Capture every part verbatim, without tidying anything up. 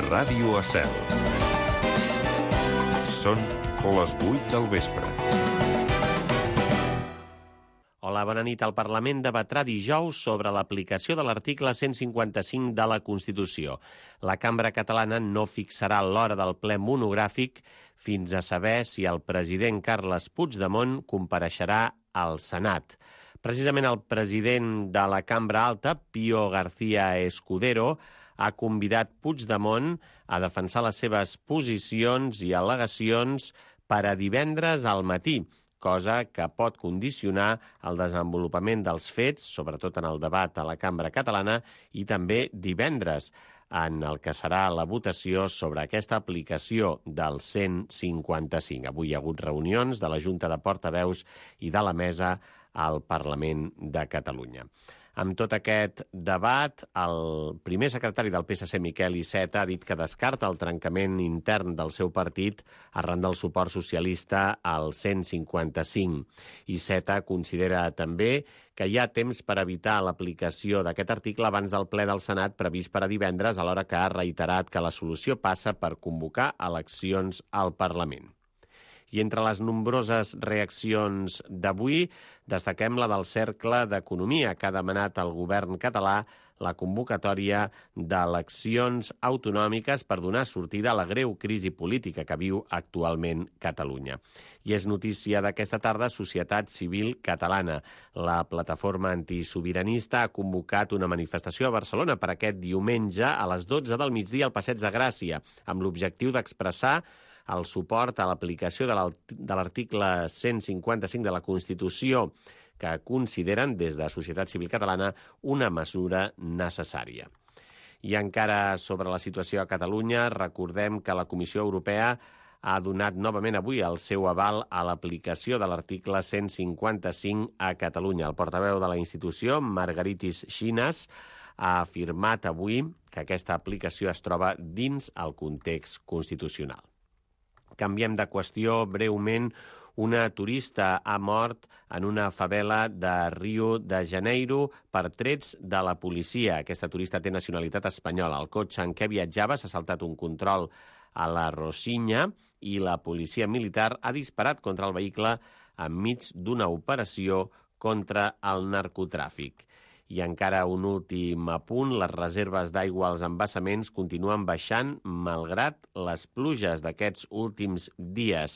Ràdio Estel. Són les vuit del vespre. Hola, bona nit. El Parlament debatrà dijous sobre l'aplicació de l'article cent cinquanta-cinc de la Constitució. La Cambra catalana no fixarà l'hora del ple monogràfic fins a saber si el president Carles Puigdemont compareixerà al Senat. Precisament el president de la Cambra Alta, Pío García Escudero, ha convidat Puigdemont a defensar les seves posicions i al·legacions per a divendres al matí, cosa que pot condicionar el desenvolupament dels fets, sobretot en el debat a la Cambra catalana, i també divendres, en el que serà la votació sobre aquesta aplicació del cent cinquanta-cinc. Avui hi ha hagut reunions de la Junta de Portaveus i de la Mesa al Parlament de Catalunya. Amb tot aquest debat, el primer secretari del P S C, Miquel Iceta, ha dit que descarta el trencament intern del seu partit arran del suport socialista al cent cinquanta-cinc. Iceta considera també que hi ha temps per evitar l'aplicació d'aquest article abans del ple del Senat previst per a divendres, alhora que ha reiterat que la solució passa per convocar eleccions al Parlament. I entre les nombroses reaccions d'avui, destaquem la del Cercle d'Economia, que ha demanat al govern català la convocatòria d'eleccions autonòmiques per donar sortida a la greu crisi política que viu actualment Catalunya. I és notícia d'aquesta tarda Societat Civil Catalana. La plataforma antisobiranista ha convocat una manifestació a Barcelona per aquest diumenge a les dotze del migdia al Passeig de Gràcia, amb l'objectiu d'expressar el suport a l'aplicació de l'article cent cinquanta-cinc de la Constitució, que consideren des de Societat Civil Catalana una mesura necessària. I encara sobre la situació a Catalunya, recordem que la Comissió Europea ha donat novament avui el seu aval a l'aplicació de l'article cent cinquanta-cinc a Catalunya. El portaveu de la institució, Margaritis Schinas, ha afirmat avui que aquesta aplicació es troba dins el context constitucional. Canviem de qüestió breument. Una turista ha mort en una favela de Rio de Janeiro per trets de la policia. Aquesta turista té nacionalitat espanyola. El cotxe en què viatjava s'ha saltat un control a la Rocinha i la policia militar ha disparat contra el vehicle enmig d'una operació contra el narcotràfic. I encara un últim apunt, les reserves d'aigua als embassaments continuen baixant malgrat les pluges d'aquests últims dies.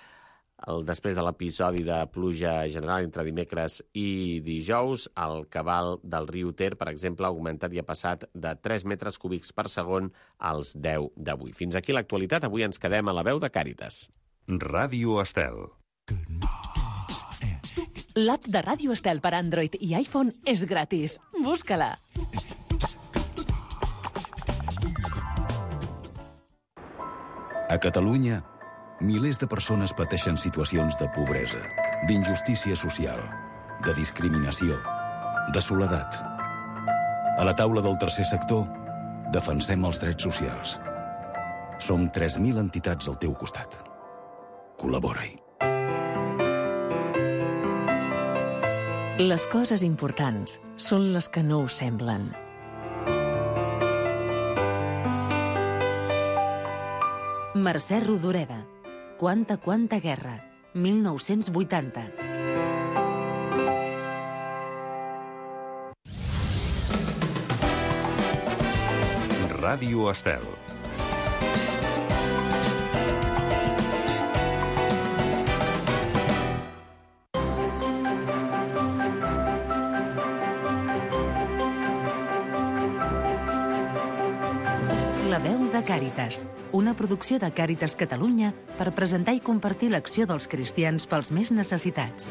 El, després de l'episodi de pluja general entre dimecres i dijous, el cabal del riu Ter, per exemple, ha augmentat i ha passat de tres metres cúbics per segon als deu d'avui. Fins aquí l'actualitat. Avui ens quedem a la veu de Càritas. Ràdio Estel. L'app de Ràdio Estel per Android i iPhone és gratis. Busca-la. A Catalunya, milers de persones pateixen situacions de pobresa, d'injustícia social, de discriminació, de soledat. A la taula del tercer sector, defensem els drets socials. Som tres mil entitats al teu costat. Col·labora-hi. Les coses importants són les que no ho semblen. Mercè Rodoreda. Quanta, quanta guerra. mil nou-cents vuitanta. Ràdio Estel. La veu de Càritas, una producció de Càritas Catalunya per presentar i compartir l'acció dels cristians pels més necessitats.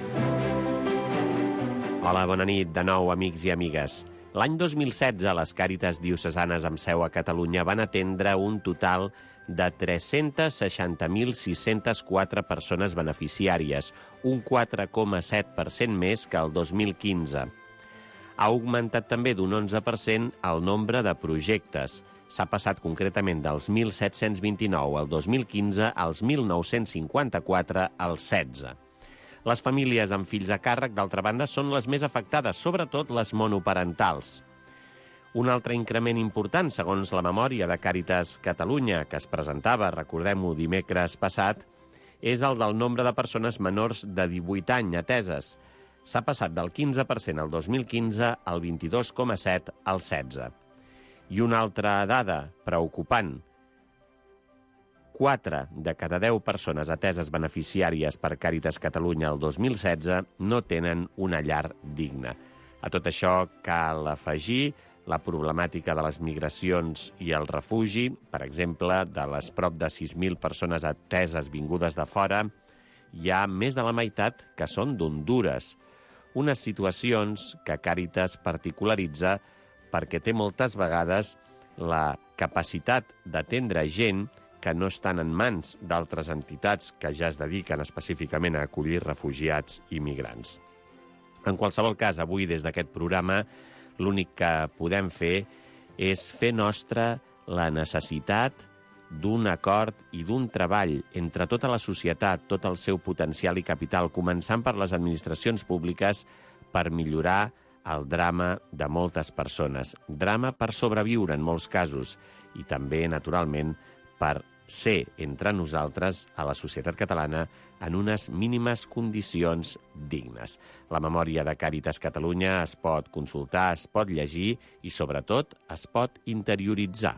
Hola, bona nit de nou, amics i amigues. L'any dos mil setze, les Càritas diocesanes amb seu a Catalunya van atendre un total de tres-cents seixanta mil sis-cents quatre persones beneficiàries, un quatre coma set per cent més que el dos mil quinze. Ha augmentat també d'un onze per cent el nombre de projectes. S'ha passat concretament dels mil set-cents vint-i-nou al dos mil quinze als mil nou-cents cinquanta-quatre al setze. Les famílies amb fills a càrrec, d'altra banda, són les més afectades, sobretot les monoparentals. Un altre increment important, segons la memòria de Càritas Catalunya, que es presentava, recordem-ho, dimecres passat, és el del nombre de persones menors de divuit anys ateses. S'ha passat del quinze per cent al dos mil quinze al vint-i-dos coma set al setze. I una altra dada preocupant. quatre de cada deu persones ateses beneficiàries per Càritas Catalunya el dos mil setze no tenen una llar digna. A tot això cal afegir la problemàtica de les migracions i el refugi, per exemple, de les prop de sis mil persones ateses vingudes de fora, hi ha més de la meitat que són d'Hondures. Unes situacions que Càritas particularitza perquè té moltes vegades la capacitat d'atendre gent que no estan en mans d'altres entitats que ja es dediquen específicament a acollir refugiats i migrants. En qualsevol cas, avui des d'aquest programa l'únic que podem fer és fer nostra la necessitat d'un acord i d'un treball entre tota la societat, tot el seu potencial i capital, començant per les administracions públiques, per millorar el drama de moltes persones. Drama per sobreviure en molts casos i també, naturalment, per ser entre nosaltres, a la societat catalana, en unes mínimes condicions dignes. La memòria de Càritas Catalunya es pot consultar, es pot llegir i, sobretot, es pot interioritzar.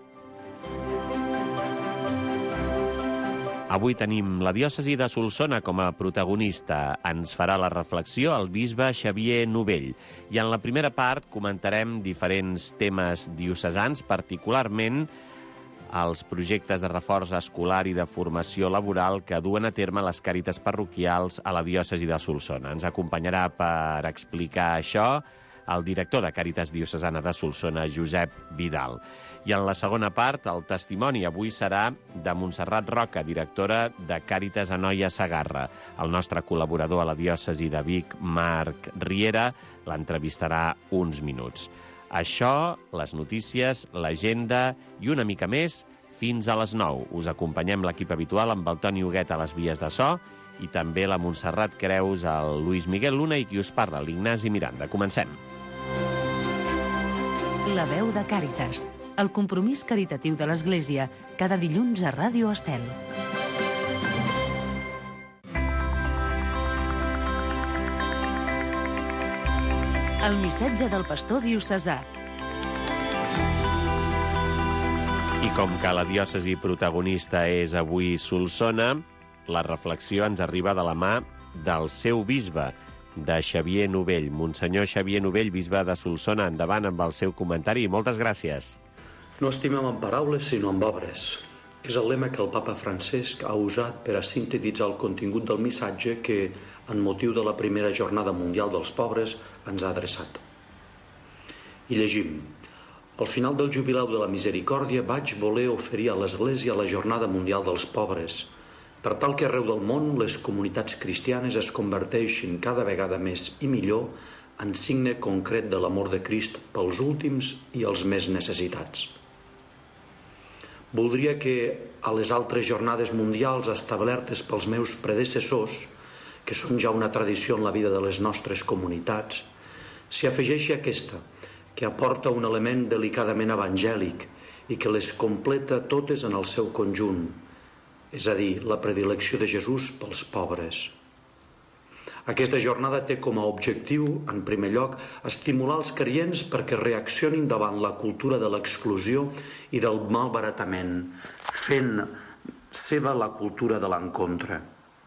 Avui tenim la diòcesi de Solsona com a protagonista. Ens farà la reflexió el bisbe Xavier Novell. I en la primera part comentarem diferents temes diocesans, particularment els projectes de reforç escolar i de formació laboral que duen a terme les càritas parroquials a la diòcesi de Solsona. Ens acompanyarà per explicar això el director de Càritas Diocesana de Solsona, Josep Vidal. I en la segona part, el testimoni avui serà de Montserrat Roca, directora de Càritas Anoia Segarra. El nostre col·laborador a la diòcesi de Vic, Marc Riera, l'entrevistarà uns minuts. Això, les notícies, l'agenda i una mica més fins a les nou. Us acompanyem l'equip habitual amb el Toni Huguet a les vies de so i també la Montserrat Creus, el Luis Miguel Luna i qui us parla, l'Ignasi Miranda. Comencem. La veu de Càritas, el compromís caritatiu de l'Església, cada dilluns a Ràdio Estel. El missatge del pastor diocesà. I com que la diòcesi protagonista és avui Solsona, la reflexió ens arriba de la mà del seu bisbe, de Xavier Novell. Monsenyor Xavier Novell, bisbe de Solsona, endavant amb el seu comentari i moltes gràcies. No estimem en paraules, sinó en obres. És el lema que el papa Francesc ha usat per a sintetitzar el contingut del missatge que, en motiu de la primera jornada mundial dels pobres, ens ha adreçat. I llegim: al final del jubileu de la misericòrdia vaig voler oferir a l'Església la jornada mundial dels pobres, per tal que arreu del món les comunitats cristianes es converteixin cada vegada més i millor en signe concret de l'amor de Crist pels últims i els més necessitats. Voldria que a les altres jornades mundials establertes pels meus predecessors, que són ja una tradició en la vida de les nostres comunitats, s'hi afegeixi aquesta, que aporta un element delicadament evangèlic i que les completa totes en el seu conjunt, és a dir, la predilecció de Jesús pels pobres. Aquesta jornada té com a objectiu, en primer lloc, estimular els creients perquè reaccionin davant la cultura de l'exclusió i del malbaratament, fent seva la cultura de l'encontre.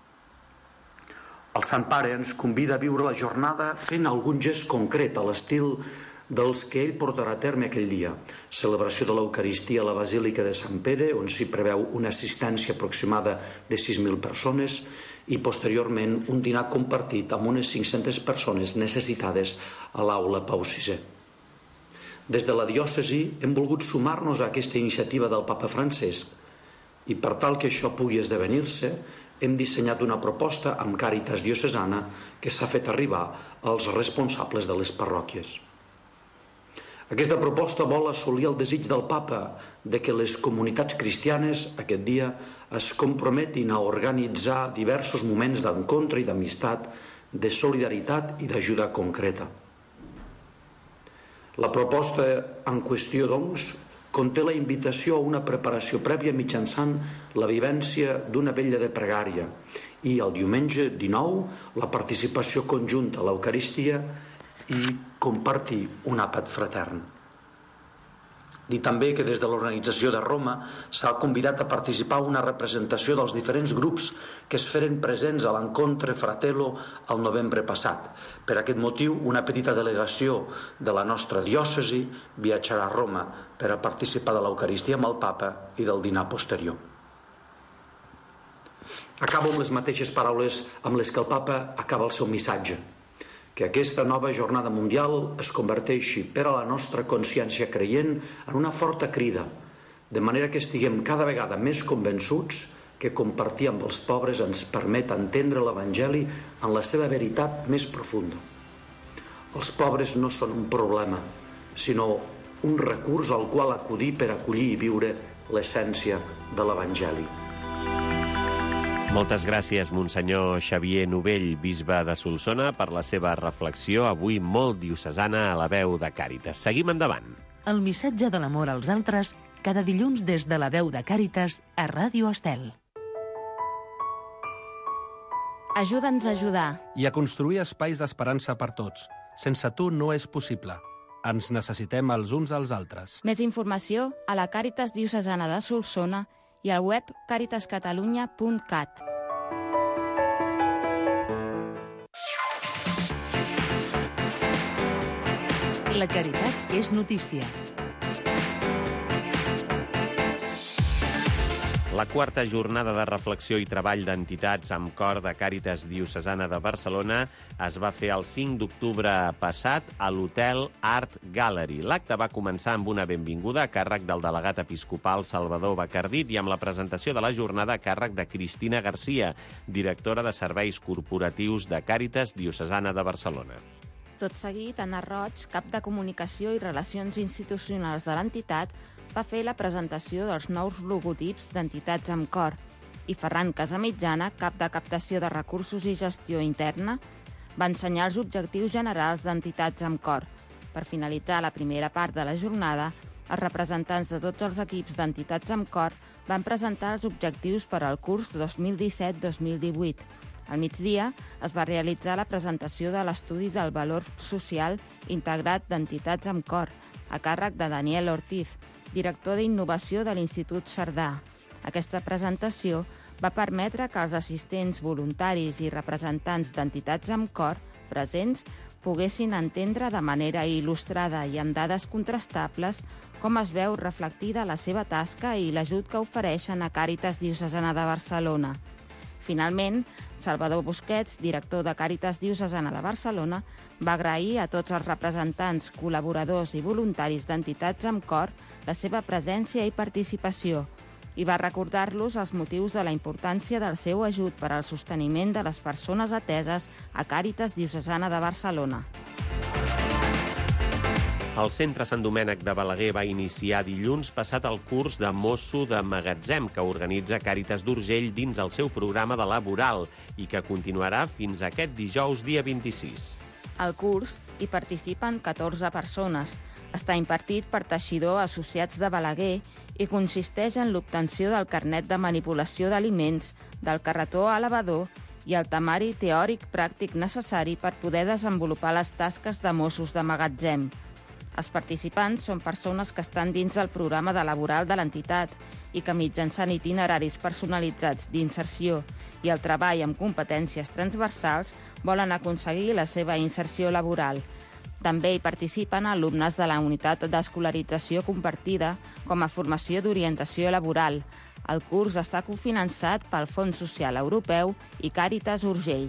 El Sant Pare ens convida a viure la jornada fent algun gest concret a l'estil dels que ell portarà a terme aquell dia. Celebració de l'Eucaristia a la Basílica de Sant Pere, on s'hi preveu una assistència aproximada de sis mil persones, i posteriorment un dinar compartit amb unes cinc-centes persones necessitades a l'aula Pau sisè. Des de la diòcesi hem volgut sumar-nos a aquesta iniciativa del papa Francesc i per tal que això pugui esdevenir-se hem dissenyat una proposta amb Càritas Diocesana que s'ha fet arribar als responsables de les parròquies. Aquesta proposta vol assolir el desig del papa de que les comunitats cristianes aquest dia es comprometin a organitzar diversos moments d'encontre i d'amistat, de solidaritat i d'ajuda concreta. La proposta en qüestió, doncs, conté la invitació a una preparació prèvia mitjançant la vivència d'una vetlla de pregària i el diumenge dinou la participació conjunta a l'Eucaristia i compartir un àpat fratern. Dir també que des de l'organització de Roma s'ha convidat a participar una representació dels diferents grups que es feren presents a l'encontre Fratello el novembre passat. Per aquest motiu, una petita delegació de la nostra diòcesi viatjarà a Roma per a participar de l'Eucaristia amb el Papa i del dinar posterior. Acabo amb les mateixes paraules amb les que el Papa acaba el seu missatge: que aquesta nova jornada mundial es converteixi per a la nostra consciència creient en una forta crida, de manera que estiguem cada vegada més convençuts que compartir amb els pobres ens permet entendre l'Evangeli en la seva veritat més profunda. Els pobres no són un problema, sinó un recurs al qual acudir per acollir i viure l'essència de l'Evangeli. Moltes gràcies, Monsenyor Xavier Novell, bisbe de Solsona, per la seva reflexió, avui molt diocesana, a la veu de Càritas. Seguim endavant. El missatge de l'amor als altres, cada dilluns des de la veu de Càritas a Ràdio Estel. Ajuda'ns a ajudar. I a construir espais d'esperança per tots. Sense tu no és possible. Ens necessitem els uns als altres. Més informació a la Càritas Diocesana de Solsona i al web caritas catalunya punt cat. La caritat és notícia. La quarta jornada de reflexió i treball d'entitats amb cor de Càritas Diocesana de Barcelona es va fer el cinc d'octubre passat a l'Hotel Art Gallery. L'acte va començar amb una benvinguda a càrrec del delegat episcopal Salvador Bacardit i amb la presentació de la jornada a càrrec de Cristina Garcia, directora de Serveis Corporatius de Càritas Diocesana de Barcelona. Tot seguit, Anna Roig, cap de Comunicació i Relacions Institucionals de l'entitat, va fer la presentació dels nous logotips d'entitats amb cor i Ferran Casamitjana, cap de Captació de Recursos i Gestió Interna, va ensenyar els objectius generals d'entitats amb cor. Per finalitzar la primera part de la jornada, els representants de tots els equips d'entitats amb cor van presentar els objectius per al curs dos mil disset dos mil divuit. Al migdia es va realitzar la presentació de l'estudi del valor social integrat d'entitats amb cor, a càrrec de Daniel Ortiz, director d'Innovació de l'Institut Cerdà. Aquesta presentació va permetre que els assistents voluntaris i representants d'entitats amb cor presents poguessin entendre de manera il·lustrada i amb dades contrastables com es veu reflectida la seva tasca i l'ajut que ofereixen a Càritas Diocesana de Barcelona. Finalment, Salvador Busquets, director de Càritas Diocesana de Barcelona, va agrair a tots els representants, col·laboradors i voluntaris d'entitats amb cor la seva presència i participació i va recordar-los els motius de la importància del seu ajut per al sosteniment de les persones ateses a Càritas Diocesana de Barcelona. El Centre Sant Domènec de Balaguer va iniciar dilluns passat el curs de mosso de magatzem que organitza Càritas d'Urgell dins el seu programa de laboral i que continuarà fins aquest dijous dia vint-i-sis. Al curs hi participen catorze persones. Està impartit per teixidor associats de Balaguer i consisteix en l'obtenció del carnet de manipulació d'aliments, del carretó elevador i el temari teòric pràctic necessari per poder desenvolupar les tasques de mossos de magatzem. Els participants són persones que estan dins del programa de laboral de l'entitat i que mitjançant itineraris personalitzats d'inserció i el treball amb competències transversals volen aconseguir la seva inserció laboral. També hi participen alumnes de la unitat d'escolarització compartida com a formació d'orientació laboral. El curs està cofinançat pel Fons Social Europeu i Càritas Urgell.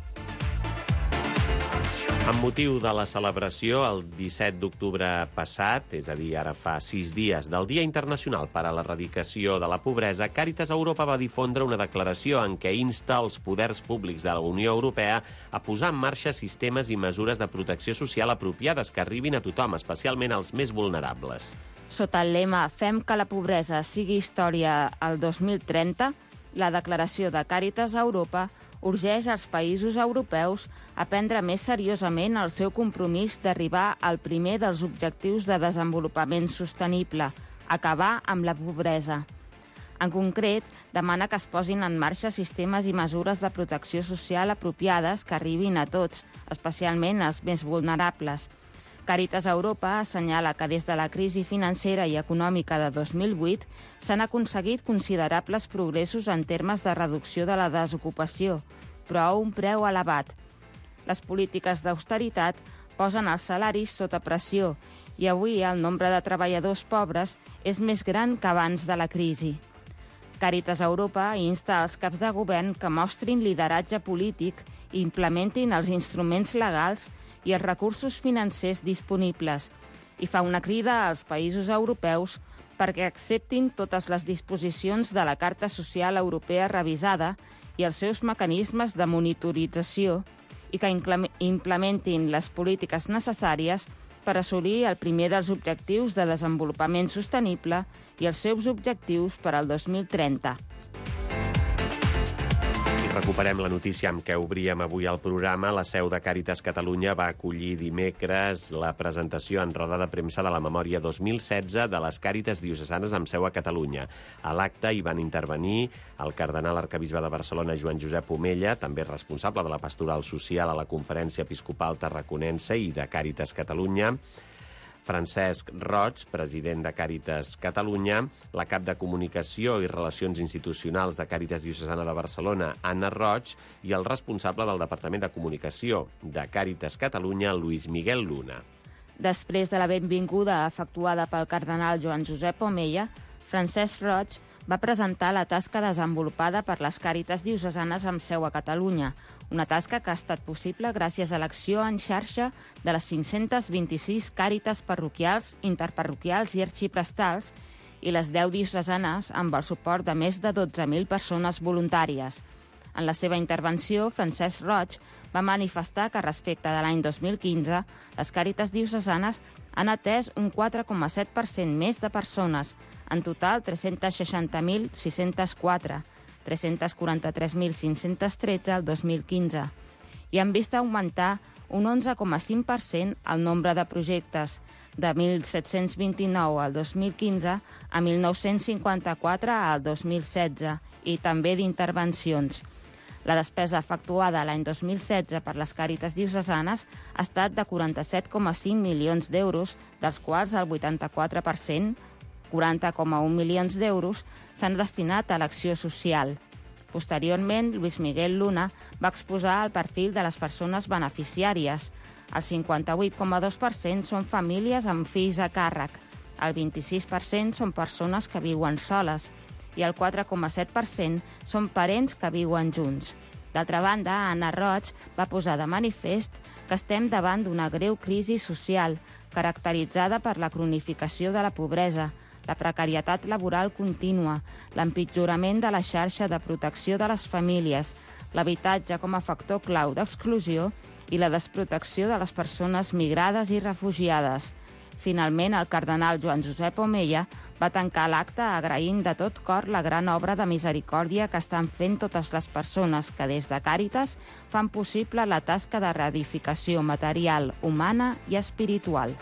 Amb motiu de la celebració, el disset d'octubre passat, és a dir, ara fa sis dies, del Dia Internacional per a l'Erradicació de la Pobresa, Càritas Europa va difondre una declaració en què insta els poders públics de la Unió Europea a posar en marxa sistemes i mesures de protecció social apropiades que arribin a tothom, especialment als més vulnerables. Sota el lema Fem que la pobresa sigui història el dos mil trenta, la declaració de Càritas Europa urgeix als països europeus a prendre més seriosament el seu compromís d'arribar al primer dels objectius de desenvolupament sostenible, acabar amb la pobresa. En concret, demana que es posin en marxa sistemes i mesures de protecció social apropiades que arribin a tots, especialment als més vulnerables. Càritas Europa assenyala que des de la crisi financera i econòmica de dos mil vuit s'han aconseguit considerables progressos en termes de reducció de la desocupació, però a un preu elevat. Les polítiques d'austeritat posen els salaris sota pressió i avui el nombre de treballadors pobres és més gran que abans de la crisi. Càritas Europa insta als caps de govern que mostrin lideratge polític i implementin els instruments legals i els recursos financers disponibles i fa una crida als països europeus perquè acceptin totes les disposicions de la Carta Social Europea revisada i els seus mecanismes de monitorització i que implementin les polítiques necessàries per assolir el primer dels objectius de desenvolupament sostenible i els seus objectius per al dos mil trenta. I recuperem la notícia amb què obríem avui el programa. La seu de Càritas Catalunya va acollir dimecres la presentació en roda de premsa de la memòria dos mil setze de les Càritas diocesanes amb seu a Catalunya. A l'acte hi van intervenir el cardenal arquebisbe de Barcelona, Joan Josep Omella, també responsable de la pastoral social a la Conferència Episcopal Tarraconense i de Càritas Catalunya, Francesc Roig, president de Càritas Catalunya, la cap de Comunicació i Relacions Institucionals de Càritas Diocesana de Barcelona, Anna Roig, i el responsable del Departament de Comunicació de Càritas Catalunya, Luis Miguel Luna. Després de la benvinguda efectuada pel cardenal Joan Josep Omella, Francesc Roig va presentar la tasca desenvolupada per les Càritas diocesanes amb seu a Catalunya, una tasca que ha estat possible gràcies a l'acció en xarxa de les cinc-centes vint-i-sis càritas parroquials, interparroquials i arxiprestals i les deu diocesanes amb el suport de més de dotze mil persones voluntàries. En la seva intervenció, Francesc Roig va manifestar que respecte de l'any dos mil quinze, les càritas diocesanes han atès un quatre coma set per cent més de persones, en total tres-cents seixanta mil sis-cents quatre, tres-cents quaranta-tres mil cinc-cents tretze el dos mil quinze, i han vist augmentar un onze coma cinc per cent el nombre de projectes, de mil set-cents vint-i-nou al dos mil quinze a mil nou-cents cinquanta-quatre al dos mil setze, i també d'intervencions. La despesa efectuada l'any dos mil setze per les Càritas diocesanes ha estat de quaranta-set coma cinc milions d'euros, dels quals el vuitanta-quatre per cent, quaranta coma un milions d'euros, s'han destinat a l'acció social. Posteriorment, Luis Miguel Luna va exposar el perfil de les persones beneficiàries. El cinquanta-vuit coma dos per cent són famílies amb fills a càrrec, el vint-i-sis per cent són persones que viuen soles i el quatre coma set per cent són parents que viuen junts. D'altra banda, Anna Roig va posar de manifest que estem davant d'una greu crisi social caracteritzada per la cronificació de la pobresa, la precarietat laboral contínua, l'empitjorament de la xarxa de protecció de les famílies, l'habitatge com a factor clau d'exclusió i la desprotecció de les persones migrades i refugiades. Finalment, el cardenal Joan Josep Omella va tancar l'acte agraint de tot cor la gran obra de misericòrdia que estan fent totes les persones que des de Càritas fan possible la tasca de reedificació material, humana i espiritual.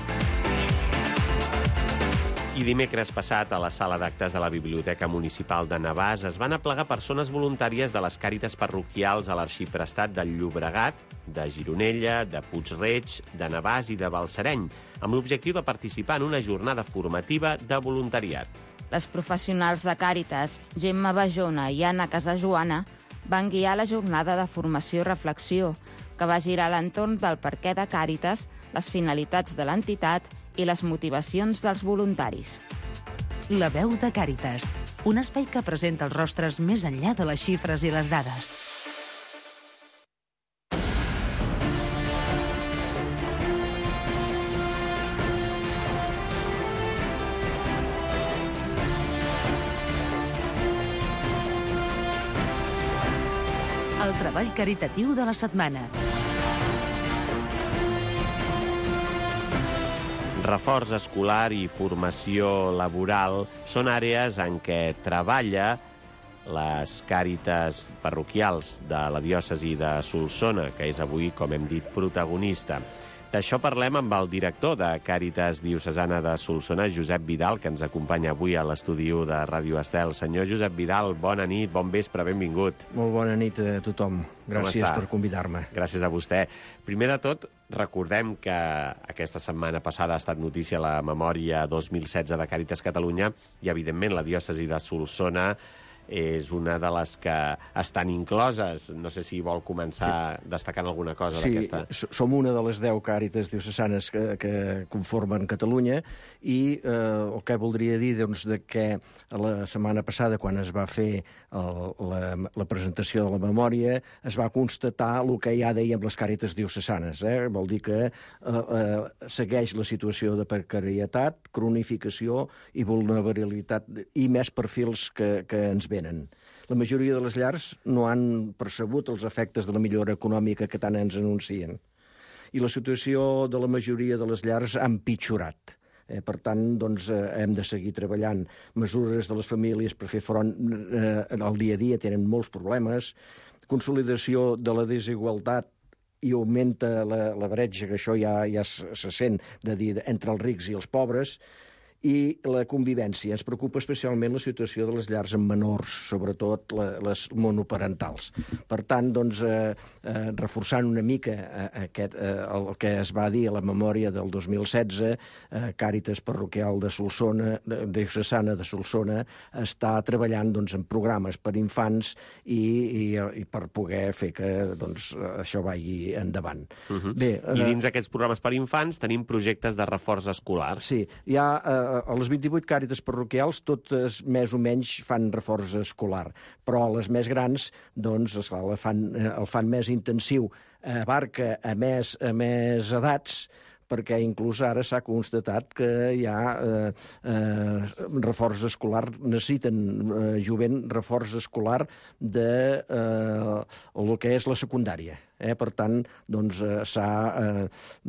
I dimecres passat, a la sala d'actes de la Biblioteca Municipal de Navàs es van aplegar persones voluntàries de les càritas parroquials a l'Arxiprestat del Llobregat, de Gironella, de Puig-reig, de Navàs i de Balsareny, amb l'objectiu de participar en una jornada formativa de voluntariat. Les professionals de Càritas, Gemma Bajona i Anna Casajoana, van guiar la jornada de formació i reflexió, que va girar a l'entorn del perquè de Càritas, les finalitats de l'entitat i les motivacions dels voluntaris. La veu de Càritas, un espai que presenta els rostres més enllà de les xifres i les dades. El treball caritatiu de la setmana. Reforç escolar i formació laboral són àrees en què treballa les càritas parroquials de la diòcesi de Solsona, que és avui, com hem dit, protagonista. D'això parlem amb el director de Càritas Diocesana de Solsona, Josep Vidal, que ens acompanya avui a l'estudi de Ràdio Estel. Senyor Josep Vidal, bona nit, bon vespre, benvingut. Molt bona nit a tothom. Gràcies per convidar-me. Gràcies a vostè. Primer de tot, recordem que aquesta setmana passada ha estat notícia la memòria dos mil setze de Càritas Catalunya i, evidentment, la diòcesi de Solsona és una de les que estan incloses. No sé si vol començar sí. destacant alguna cosa sí, d'aquesta. Sí, som una de les deu càritas diocesanes que, que conformen Catalunya i eh, el que voldria dir doncs, de que la setmana passada, quan es va fer el, la, la presentació de la memòria, es va constatar el que ja dèiem les càritas diocesanes. Eh? Vol dir que eh, eh, segueix la situació de precarietat, cronificació i vulnerabilitat i més perfils que, que ens venen. La majoria de les llars no han percebut els efectes de la millora econòmica que tant ens anuncien. I la situació de la majoria de les llars ha empitjorat. Eh, per tant, doncs, eh, hem de seguir treballant. Mesures de les famílies per fer front eh, al dia a dia tenen molts problemes. Consolidació de la desigualtat i augmenta la, la bretxa, que això ja, ja se sent, de dir, entre els rics i els pobres. I la convivència. Ens preocupa especialment la situació de les llars amb menors, sobretot la, les monoparentals. Per tant, doncs, eh, eh, reforçant una mica eh, aquest, eh, el que es va dir a la memòria del dos mil setze, eh, Càritas Parroquial de Solsona, de, diocesana de Solsona, està treballant doncs, en programes per infants i, i, i per poder fer que doncs, això vagi endavant. Uh-huh. Bé, I dins eh, aquests programes per infants tenim projectes de reforç escolar. Sí, hi ha eh, a les vint-i-vuit càritas parroquials totes més o menys fan reforç escolar, però les més grans doncs, esclar, el, fan, el fan més intensiu, abarca a més, a més edats, perquè inclús ara s'ha constatat que hi ha eh, eh, reforç escolar, necessiten eh, jovent reforç escolar de eh, el que és la secundària. Eh? Per tant, doncs, eh, s'ha eh,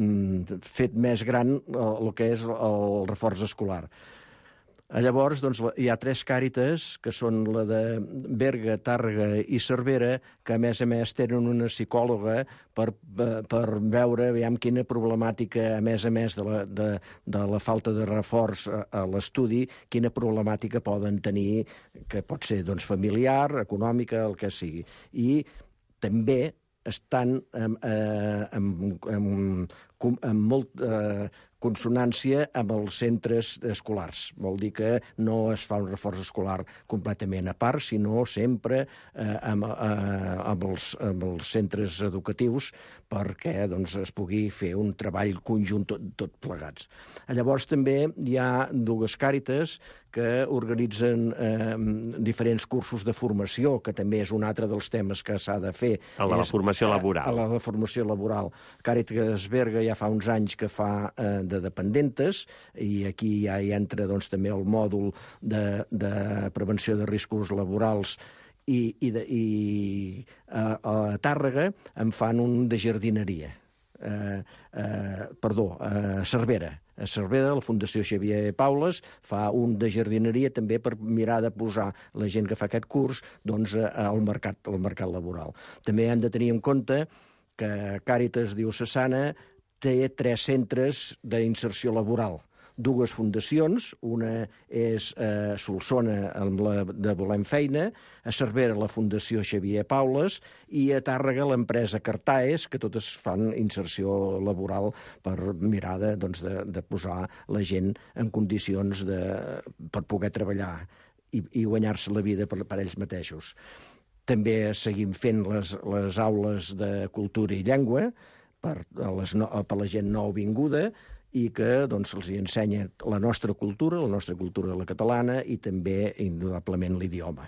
fet més gran el que és el reforç escolar. Llavors, doncs, hi ha tres càritas, que són la de Berga, Tàrrega i Cervera, que a més a més tenen una psicòloga per, per veure aviam, quina problemàtica, a més a més de la, de, de la falta de reforç a, a l'estudi, quina problemàtica poden tenir, que pot ser doncs, familiar, econòmica, el que sigui. I també estan amb, eh, amb, amb, amb molt eh, consonància amb els centres escolars. Vol dir que no es fa un reforç escolar completament a part, sinó sempre eh, amb, eh, amb, els, amb els centres educatius perquè doncs, es pugui fer un treball conjunt tot, tot plegats. Llavors també hi ha dues càritas que organitzen eh, diferents cursos de formació, que també és un altre dels temes que s'ha de fer. El de la és, formació laboral. A la de formació laboral. Càritas Berga ja fa uns anys que fa eh, de dependentes, i aquí ja hi entra doncs, també el mòdul de, de prevenció de riscos laborals, i, i, de, i a, a Tàrrega en fan un de jardineria. Eh, eh, perdó, a Cervera. A Cervera, la Fundació Xavier Paules fa un de jardineria també per mirar de posar la gent que fa aquest curs doncs, al mercat, al mercat laboral. També hem de tenir en compte que Càritas Diocesana té tres centres d'inserció laboral. Dues fundacions, una és a Solsona, amb la de Volem Feina, a Cervera la Fundació Xavier Paules i a Tàrrega l'empresa Cartaes, que totes fan inserció laboral per mirar de, doncs, de, de posar la gent en condicions de, per poder treballar i, i guanyar-se la vida per, per ells mateixos. També seguim fent les, les aules de cultura i llengua per, a les no, per la gent nouvinguda, i que doncs, els hi ensenya la nostra cultura, la nostra cultura la catalana, i també, indudablement, l'idioma.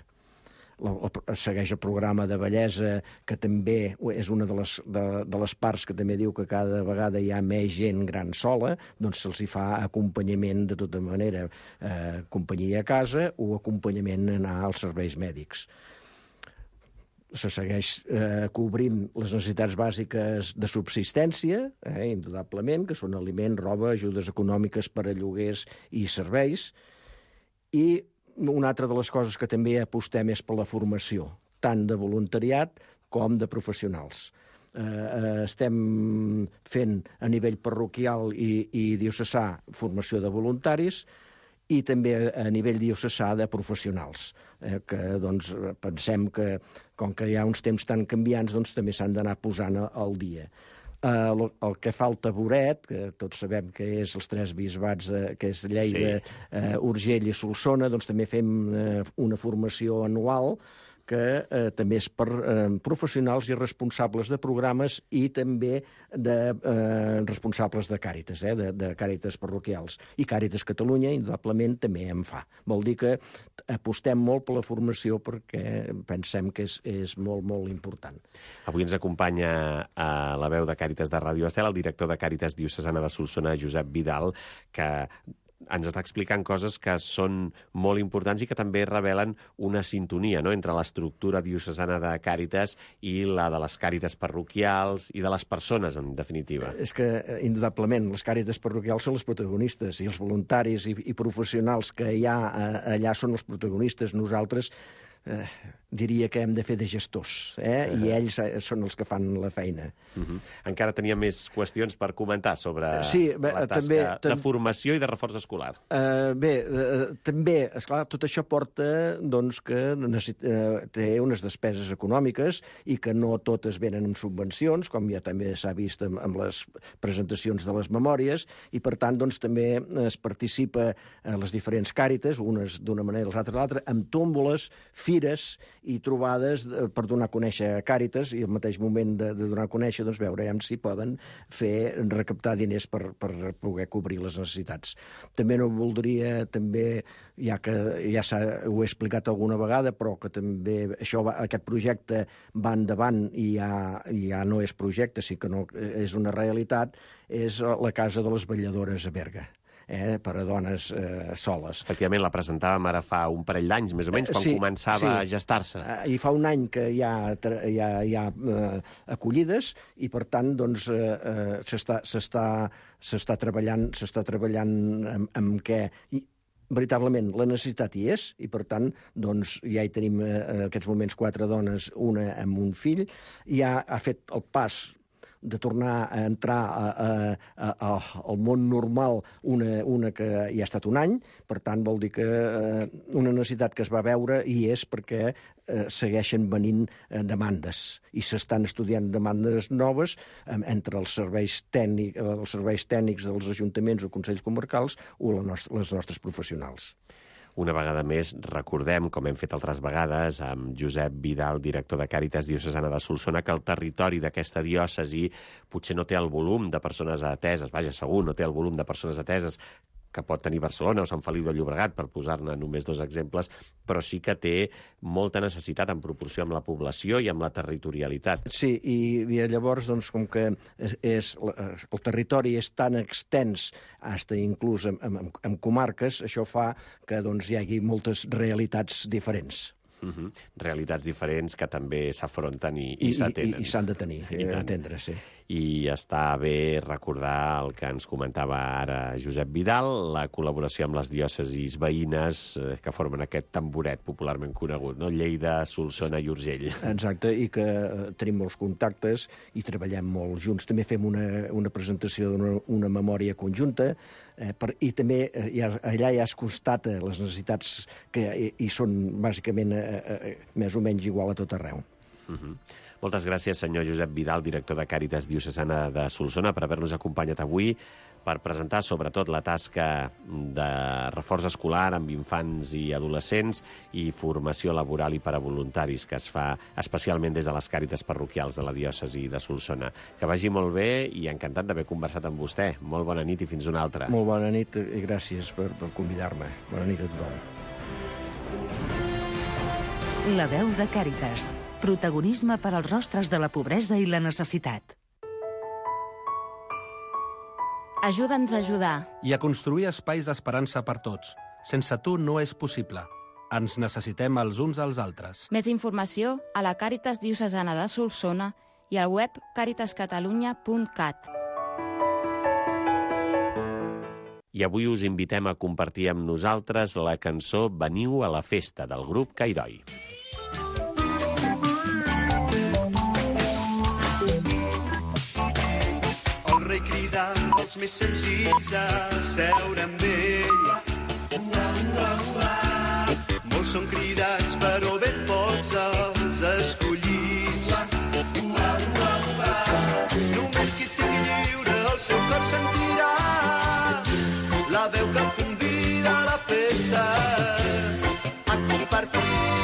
Segueix el programa de bellesa, que també és una de les, de, de les parts que també diu que cada vegada hi ha més gent gran sola, doncs se'ls hi fa acompanyament de tota manera, eh, companyia a casa o acompanyament a anar als serveis mèdics. Se segueix eh, cobrint les necessitats bàsiques de subsistència, eh, indudablement, que són aliments, roba, ajudes econòmiques per a lloguers i serveis, i una altra de les coses que també apostem és per la formació, tant de voluntariat com de professionals. Eh, estem fent a nivell parroquial i, i diocesà formació de voluntaris i també a nivell diocesà de professionals, eh, que doncs, pensem que, com que hi ha uns temps tan canviants, doncs també s'han d'anar posant al dia. Uh, el, el que fa el taburet, que tots sabem que és els tres bisbats, de, que és Lleida, sí. uh, Urgell i Solsona, doncs també fem uh, una formació anual que eh, també és per eh, professionals i responsables de programes i també de eh, responsables de Càritas, eh, de, de Càritas parroquials. I Càritas Catalunya, indudablement, també en fa. Vol dir que apostem molt per la formació perquè pensem que és, és molt, molt important. Avui ens acompanya a la veu de Càritas de Ràdio Estel el director de Càritas Diocesana de Solsona, Josep Vidal, que ens està explicant coses que són molt importants i que també revelen una sintonia, no?, entre l'estructura diocesana de Càritas i la de les Càritas parroquials i de les persones, en definitiva. És que, indudablement, les Càritas parroquials són les protagonistes i els voluntaris i, i professionals que hi ha allà són els protagonistes. Nosaltres eh, diria que hem de fer de gestors, eh? Uh-huh. I ells són els que fan la feina. Uh-huh. Encara tenia més qüestions per comentar sobre sí, bé, la tasca també, de formació i de reforç escolar. Uh, bé, uh, també, esclar, tot això porta doncs, que necessit, uh, té unes despeses econòmiques i que no totes venen amb subvencions, com ja també s'ha vist amb, amb les presentacions de les memòries, i per tant doncs, també es participa a les diferents càritas, unes d'una manera, les altres de l'altra, amb tòmboles, fires i trobades per donar a conèixer a Càritas i al mateix moment de, de donar a conèixer, doncs veurem si poden fer recaptar diners per, per poder cobrir les necessitats. També no voldria, també, ja que ja ho he explicat alguna vegada, però que també això va, aquest projecte va endavant i ja, ja no és projecte, sí que no és una realitat, és la Casa de les Balladores a Berga. Eh, per a dones eh, soles. Efectivament, la presentàvem ara fa un parell d'anys, més o menys, quan sí, començava sí. a gestar-se. I fa un any que hi ha, hi ha, hi ha eh, acollides i, per tant, doncs, eh, s'està, s'està, s'està treballant, s'està treballant amb, amb què... I, veritablement, la necessitat hi és, i per tant, doncs, ja hi tenim eh, en aquests moments quatre dones, una amb un fill, i ja ha fet el pas de tornar a entrar a, a, a, a, al món normal una, una que hi ha estat un any, per tant vol dir que eh, una necessitat que es va veure i és perquè eh, segueixen venint eh, demandes i s'estan estudiant demandes noves eh, entre els serveis, tècnic, els serveis tècnics dels ajuntaments o consells comarcals o la nostra, les nostres professionals. Una vegada més, recordem, com hem fet altres vegades, amb Josep Vidal, director de Càritas Diocesana de Solsona, que el territori d'aquesta diòcesi potser no té el volum de persones ateses, vaja, segur, no té el volum de persones ateses que pot tenir Barcelona o Sant Feliu de Llobregat, per posar-ne només dos exemples, però sí que té molta necessitat en proporció amb la població i amb la territorialitat. Sí, i, i llavors, doncs, com que és, és, el territori és tan extens, fins inclús amb, amb, amb comarques, això fa que doncs, hi hagi moltes realitats diferents. Uh-huh. Realitats diferents que també s'afronten i, i, I s'atenen. I, i s'han de tenir, i atendre, sí. I està bé recordar el que ens comentava ara Josep Vidal, la col·laboració amb les diòcesis veïnes eh, que formen aquest tamboret popularment conegut, no? Lleida, Solsona i Urgell. Exacte, i que eh, tenim molts contactes i treballem molt junts. També fem una, una presentació d'una una memòria conjunta eh, per, i també eh, ja, allà ja es constata les necessitats que hi, hi són bàsicament eh, eh, més o menys igual a tot arreu. Uh-huh. Moltes gràcies, senyor Josep Vidal, director de Càritas Diocesana de Solsona, per haver-nos acompanyat avui per presentar sobretot la tasca de reforç escolar amb infants i adolescents i formació laboral i per a voluntaris que es fa especialment des de les Càritas parroquials de la diòcesi de Solsona. Que vagi molt bé i encantat d'haver conversat amb vostè. Molt bona nit i fins una altra. Molt bona nit i gràcies per, per convidar-me. Bona nit a tothom. La veu de Càritas. Protagonisme per als rostres de la pobresa i la necessitat. Ajuda'ns a ajudar. I a construir espais d'esperança per tots. Sense tu no és possible. Ens necessitem els uns als altres. Més informació a la Càritas Diocesana de Solsona i al web caritas catalunya punt cat. I avui us invitem a compartir amb nosaltres la cançó Veniu a la festa, del grup Cairoi. El rei cridant els més senzills a seure amb ell. Molts són cridats, però ben pocs els escollits. Només qui tingui lliure el seu cor sentirà la veu que convida a la festa a compartir.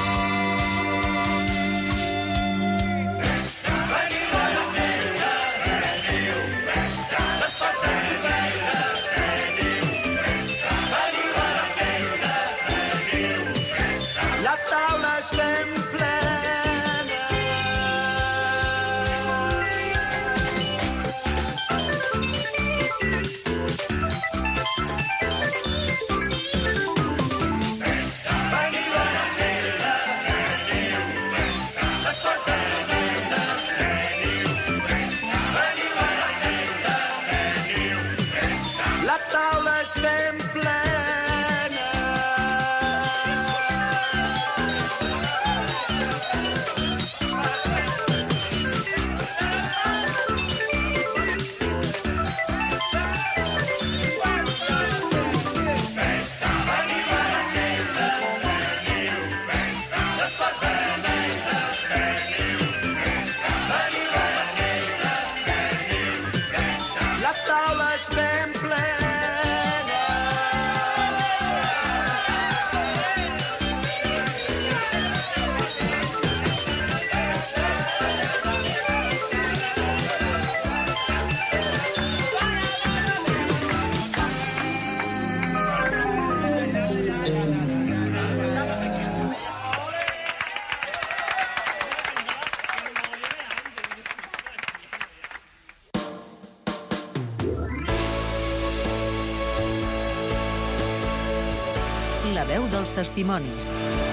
La veu dels testimonis.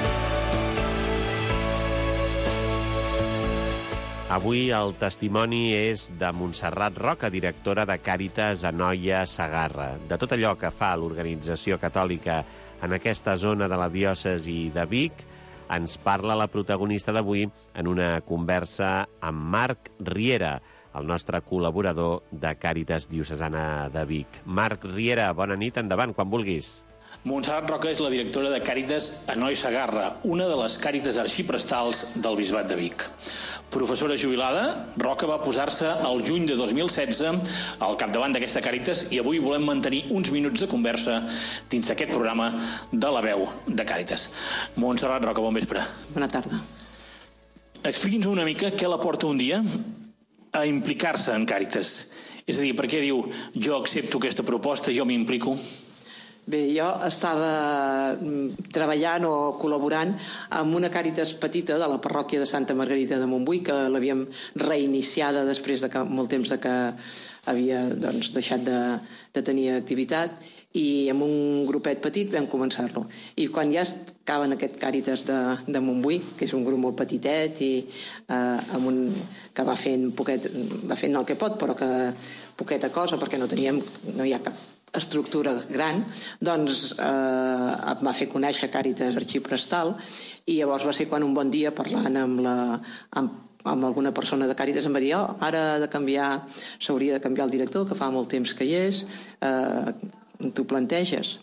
Avui el testimoni és de Montserrat Roca, directora de Càritas Anoia Segarra. De tot allò que fa l'organització catòlica en aquesta zona de la diòcesi de Vic, ens parla la protagonista d'avui en una conversa amb Marc Riera, el nostre col·laborador de Càritas Diocesana de Vic. Marc Riera, bona nit, endavant, quan vulguis. Montserrat Roca és la directora de Càritas Anoia Segarra, una de les càritas arxiprestals del Bisbat de Vic. Professora jubilada, Roca va posar-se el juny de dos mil setze al capdavant d'aquesta càritas i avui volem mantenir uns minuts de conversa dins d'aquest programa de la veu de Càritas. Montserrat Roca, bon vespre. Bona tarda. Expliqui'ns una mica què la porta un dia a implicar-se en Càritas. És a dir, per què diu jo accepto aquesta proposta, jo m'implico? Bé, jo estava treballant o col·laborant amb una càritas petita de la parròquia de Santa Margarida de Montbui, que l'havíem reiniciada després de que, molt temps de que havia doncs, deixat de, de tenir activitat, i amb un grupet petit vam començar-lo. I quan ja acaba en aquest Càritas de, de Montbui, que és un grup molt petitet i eh, amb un, que va fent, poquet, va fent el que pot, però que poqueta cosa, perquè no teníem, no hi ha cap estructura gran, doncs eh, em va fer conèixer Càritas Arxiprestal i llavors va ser quan un bon dia parlant amb, la, amb, amb alguna persona de Càritas em va dir oh, ara ha de canviar, s'hauria de canviar el director, que fa molt temps que hi és, eh, t'ho planteges.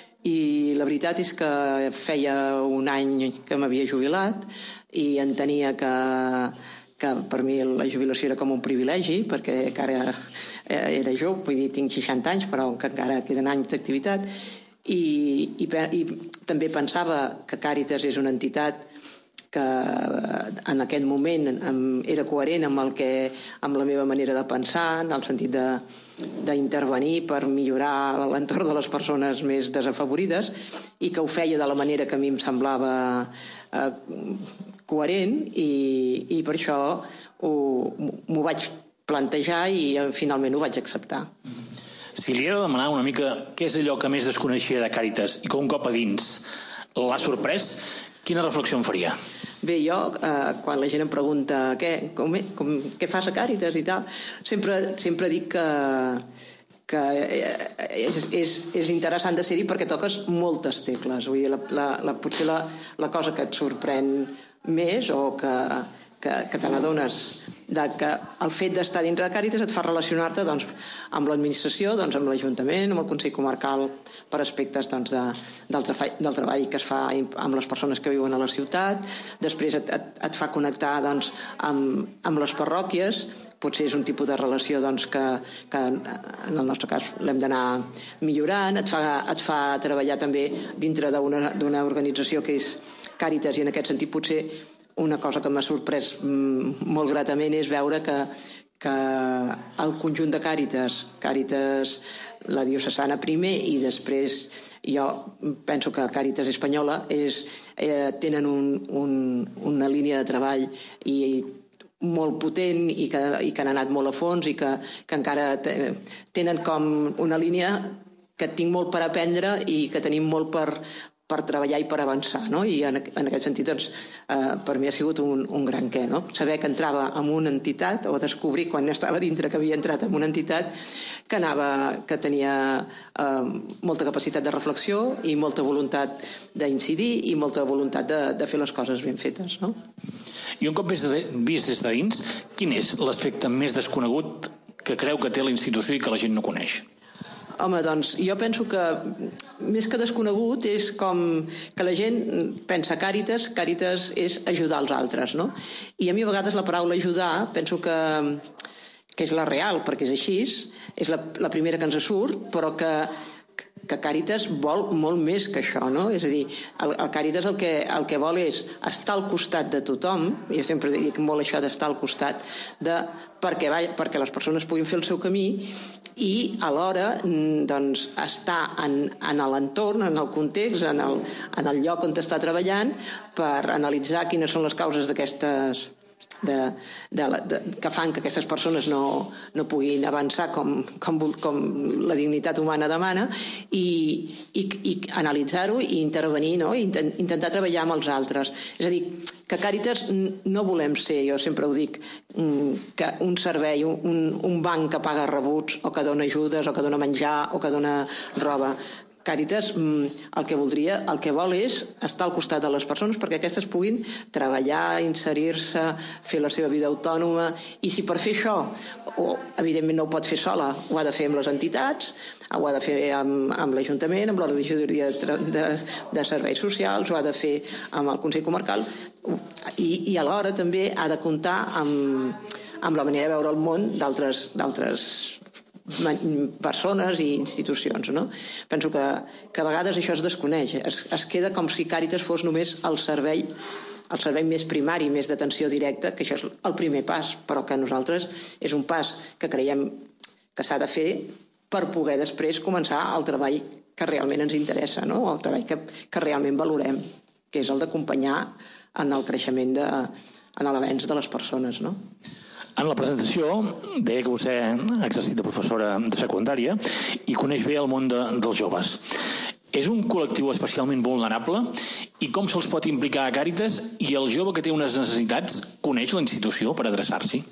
I la veritat és que feia un any que m'havia jubilat i entenia que que per mi la jubilació era com un privilegi, perquè encara era jove, vull dir, tinc seixanta anys, però que encara queden anys d'activitat, i, i, i també pensava que Càritas és una entitat que en aquest moment era coherent amb, el que, amb la meva manera de pensar, en el sentit de, d'intervenir per millorar l'entorn de les persones més desafavorides, i que ho feia de la manera que a mi em semblava eh, coherent, i, i per això m'ho vaig plantejar i finalment ho vaig acceptar. Si li he de demanar una mica què és allò que més desconeixia de Càritas i que un cop a dins l'ha sorprès, quina reflexió em faria? Bé, jo, eh, quan la gent em pregunta què, com, com, què fas a Càritas i tal, sempre, sempre dic que, que és, és, és interessant de ser-hi perquè toques moltes tecles. Vull dir, la, la, la, potser la, la cosa que et sorprèn més o que, que, que te n'adones de que el fet d'estar dintre de Càritas et fa relacionar-te doncs, amb l'administració, doncs, amb l'Ajuntament, amb el Consell Comarcal, per aspectes doncs, de, del, treball, del treball que es fa amb les persones que viuen a la ciutat. Després et, et, et fa connectar doncs, amb, amb les parròquies. Potser és un tipus de relació doncs, que, que en el nostre cas l'hem d'anar millorant. Et fa, et fa treballar també dintre d'una organització que és Càritas, i en aquest sentit potser una cosa que m'ha sorprès molt gratament és veure que, que el conjunt de Càritas, Càritas la diocesana primer i després jo penso que Càritas espanyola és, eh, tenen un, un, una línia de treball i molt potent i que, i que han anat molt a fons i que, que encara tenen com una línia que tinc molt per aprendre i que tenim molt per, per treballar i per avançar, no? I en, en aquest sentit doncs, eh, per mi ha sigut un, un gran què, no? Saber que entrava en una entitat o descobrir quan estava dintre que havia entrat en una entitat que, anava, que tenia eh, molta capacitat de reflexió i molta voluntat d'incidir i molta voluntat de, de fer les coses ben fetes, no? I un cop vist des de dins, quin és l'aspecte més desconegut que creu que té la institució i que la gent no coneix? Home, doncs, jo penso que més que desconegut és com que la gent pensa Càritas, Càritas és ajudar els altres, no? I a mi a vegades la paraula ajudar penso que, que és la real, perquè és així, és la, la primera que ens surt, però que que Càritas vol molt més que això, no? És a dir, el, el Càritas el que, el que vol és estar al costat de tothom, jo sempre dic molt això d'estar al costat, de, perquè, va, perquè les persones puguin fer el seu camí i alhora doncs, estar en, en l'entorn, en el context, en el, en el lloc on està treballant per analitzar quines són les causes d'aquestes De, de, de, que fan que aquestes persones no, no puguin avançar com, com, com la dignitat humana demana i, i, i analitzar-ho i intervenir, no? I intent, intentar treballar amb els altres. És a dir, que Càritas no volem ser, jo sempre ho dic, que un servei, un, un banc que paga rebuts o que dona ajudes o que dona menjar o que dona roba. Càritas el que voldria, el que vol és estar al costat de les persones perquè aquestes puguin treballar, inserir-se, fer la seva vida autònoma i si per fer això, o evidentment no ho pot fer sola, ho ha de fer amb les entitats, ho ha de fer amb, amb l'Ajuntament, amb la regidoria de, de, de serveis socials, ho ha de fer amb el Consell Comarcal i, i alhora també ha de comptar amb, amb la manera de veure el món d'altres d'altres persones i institucions, no? Penso que, que a vegades això es desconeix, es, es queda com si Càritas fos només el servei el servei més primari, més d'atenció directa, que això és el primer pas, però que nosaltres és un pas que creiem que s'ha de fer per poder després començar el treball que realment ens interessa, no? El treball que, que realment valorem, que és el d'acompanyar en el creixement de, en l'avenç de les persones, no? En la presentació deia que vostè ha exercit de professora de secundària i coneix bé el món de, dels joves. És un col·lectiu especialment vulnerable i com se'ls pot implicar a Càritas i el jove que té unes necessitats coneix la institució per adreçar-s'hi?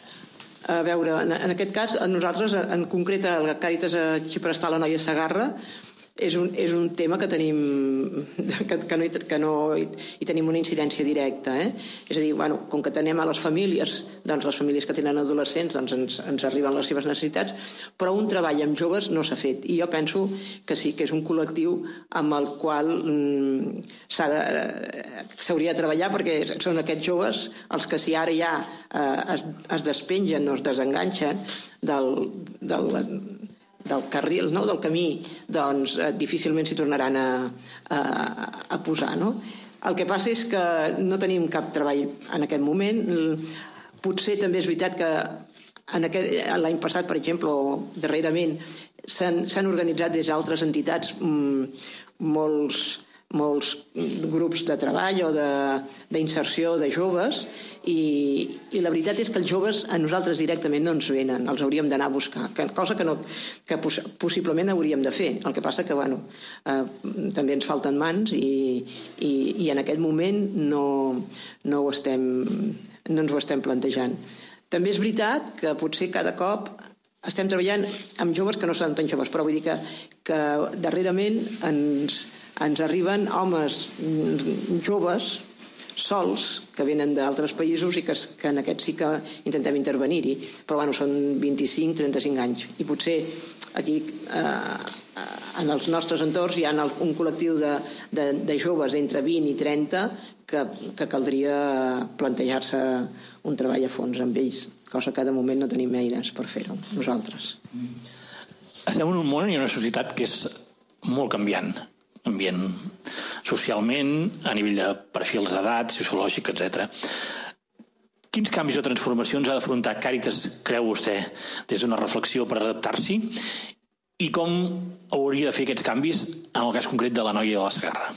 A veure, en, en aquest cas, nosaltres, en concret, a la Càritas a Xiprestal, la Noia Segarra, és un, és un tema que tenim que, que, no, hi, que no hi, hi tenim una incidència directa, eh? És a dir, bueno, com que tenem a les famílies, doncs les famílies que tenen adolescents doncs ens, ens arriben les seves necessitats, però un treball amb joves no s'ha fet i jo penso que sí, que és un col·lectiu amb el qual mm, s'ha de, s'hauria de treballar perquè són aquests joves els que si ara ja eh, es, es despengen o es desenganxen del, del del carril, no? Del camí, doncs eh, difícilment s'hi tornaran a, a, a posar, no? El que passa és que no tenim cap treball en aquest moment. Potser també és veritat que en aquest, l'any passat, per exemple, o darrerament, s'han organitzat des d'altres entitats mmm, molts molts grups de treball o d'inserció de, de joves i, i la veritat és que els joves a nosaltres directament no ens venen, els hauríem d'anar a buscar, que, cosa que, no, que poss possiblement hauríem de fer. El que passa que bueno, eh, també ens falten mans i, i, i en aquest moment no, no, ho estem, no ens ho estem plantejant. També és veritat que potser cada cop estem treballant amb joves que no són tan joves, però vull dir que, que darrerament ens, ens arriben homes joves sols que venen d'altres països i que, que en aquest sí que intentem intervenir-hi, però bueno, són vint-i-cinc a trenta-cinc anys i potser aquí eh, en els nostres entorns hi ha un col·lectiu de, de, de joves d'entre vint i trenta que, que caldria plantejar-se un treball a fons amb ells, cosa que de moment no tenim eines per fer-ho nosaltres. Estem en un món i una societat que és molt canviant, ambient socialment, a nivell de perfils d'edat, sociològic, etcètera. Quins canvis o transformacions ha d'afrontar Càritas, creu vostè, des d'una reflexió per adaptar-s'hi? I com hauria de fer aquests canvis en el cas concret de la noia de la Segarra?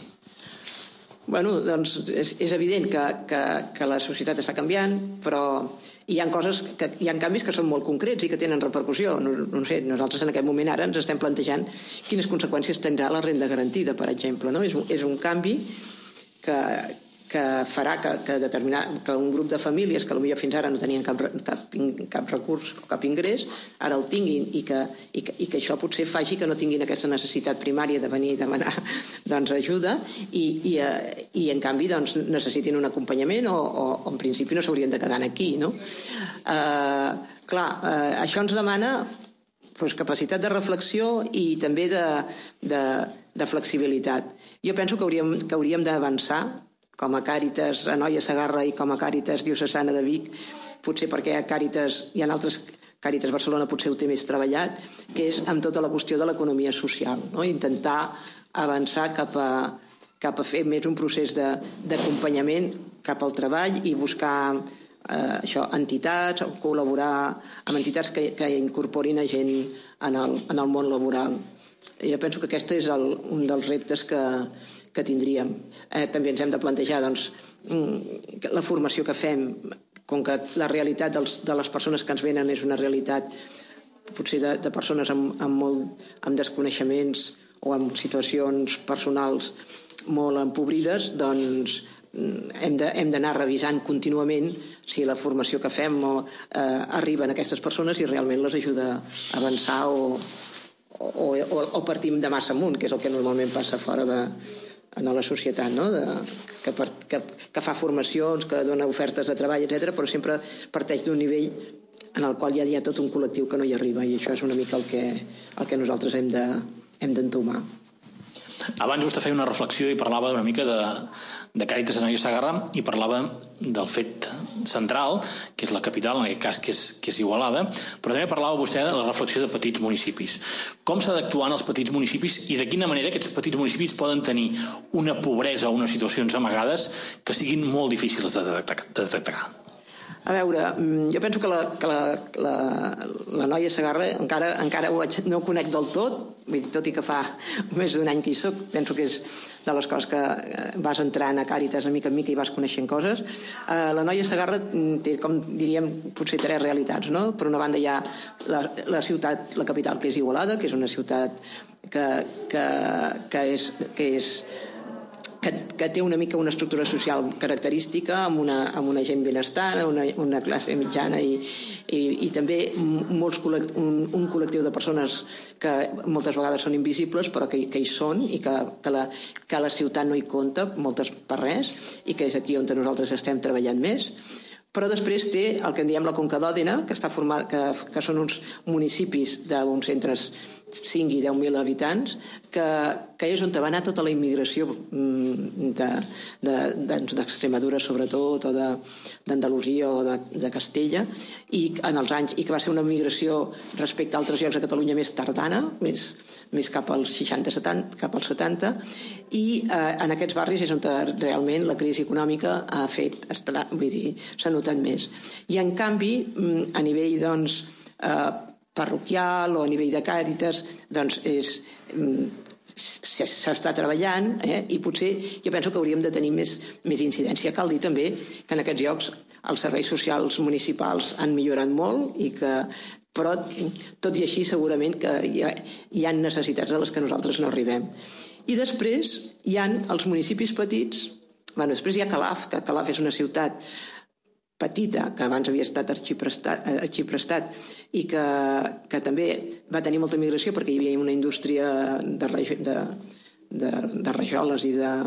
Bueno, doncs és, és evident que, que, que la societat està canviant, però hi ha coses que, hi ha canvis que són molt concrets i que tenen repercussió. No, no sé, nosaltres en aquest moment ara ens estem plantejant quines conseqüències tindrà la renda garantida, per exemple. No? És, un, és un canvi que, que farà que, que, determinar, que un grup de famílies que potser fins ara no tenien cap, cap, cap recurs o cap ingrés, ara el tinguin i que, i, que, i que això potser faci que no tinguin aquesta necessitat primària de venir a demanar doncs, ajuda i, i, i en canvi doncs, necessitin un acompanyament o, o, o en principi no s'haurien de quedar aquí. No? Eh, clar, eh, això ens demana doncs, capacitat de reflexió i també de, de, de flexibilitat. Jo penso que hauríem, que hauríem d'avançar com a Càritas Anoia Segarra i com a Càritas Diocesana de Vic, potser perquè a Càritas i en altres Càritas Barcelona potser ho té més treballat, que és amb tota la qüestió de l'economia social, no? Intentar avançar cap a, cap a fer més un procés d'acompanyament cap al treball i buscar eh, això, entitats o col·laborar amb entitats que, que incorporin a gent en el, en el món laboral. Jo penso que aquest és el, un dels reptes que, que tindríem. Eh, també ens hem de plantejar doncs, la formació que fem, com que la realitat dels, de les persones que ens venen és una realitat potser de, de persones amb, amb, molt, amb desconeixements o amb situacions personals molt empobrides, doncs hem de, hem d'anar revisant contínuament si la formació que fem o, eh, arriba a aquestes persones i realment les ajuda a avançar o O, o, o partim de massa amunt, que és el que normalment passa fora de, en la societat, no? de, que, per, que, que fa formacions, que dona ofertes de treball, etcètera, però sempre parteix d'un nivell en el qual ja hi ha tot un col·lectiu que no hi arriba i això és una mica el que, el que nosaltres hem de, hem d'entomar. Abans vostè feia una reflexió i parlava una mica de, de Càritas Anoia Segarra i parlava del fet central, que és la capital, en aquest cas que és, que és Igualada, però també parlava vostè de la reflexió de petits municipis. Com s'ha d'actuar en els petits municipis i de quina manera aquests petits municipis poden tenir una pobresa o unes situacions amagades que siguin molt difícils de detectar? A veure, jo penso que la, que la, la, la noia Segarra encara, encara ho haig, no ho conec del tot, vull dir, tot i que fa més d'un any que hi soc, penso que és de les coses que vas entrant a Càritas a mica en mica i vas coneixent coses. Eh, la noia Segarra té, com diríem, potser tres realitats, no? Per una banda hi ha la, la ciutat, la capital, que és Igualada, que és una ciutat que, que, que és... Que és Que, que té una mica una estructura social característica, amb una, amb una gent benestant, una, una classe mitjana i, i, i també molts col·lect, un, un col·lectiu de persones que moltes vegades són invisibles però que, que hi són i que, que, la, que la ciutat no hi compta, moltes per res, i que és aquí on nosaltres estem treballant més. Però després té el que en diem la Conca d'Òdena, que, està format, que, que són uns municipis d'uns centres cinc i deu mil habitants, que, que és on va anar tota la immigració d'Extremadura, de, de, sobretot, o d'Andalusia o de, de Castella, i, en els anys, i que va ser una migració respecte a altres llocs de Catalunya més tardana, més, més cap als seixanta setanta, cap als setanta, i eh, en aquests barris és on realment la crisi econòmica ha fet, estar, vull dir, s'ha notat més. I en canvi, a nivell doncs, eh, parroquial o a nivell de Càritas, doncs és, s'està treballant, eh? I potser jo penso que hauríem de tenir més, més incidència. Cal dir també que en aquests llocs els serveis socials municipals han millorat molt i que, però tot i així segurament que hi ha, hi ha necessitats a les que nosaltres no arribem. I després hi ha els municipis petits, bueno, després hi ha Calaf, que Calaf és una ciutat petita, que abans havia estat arxiprestat, arxiprestat i que, que també va tenir molta migració perquè hi havia una indústria de, de, de, de rajoles i de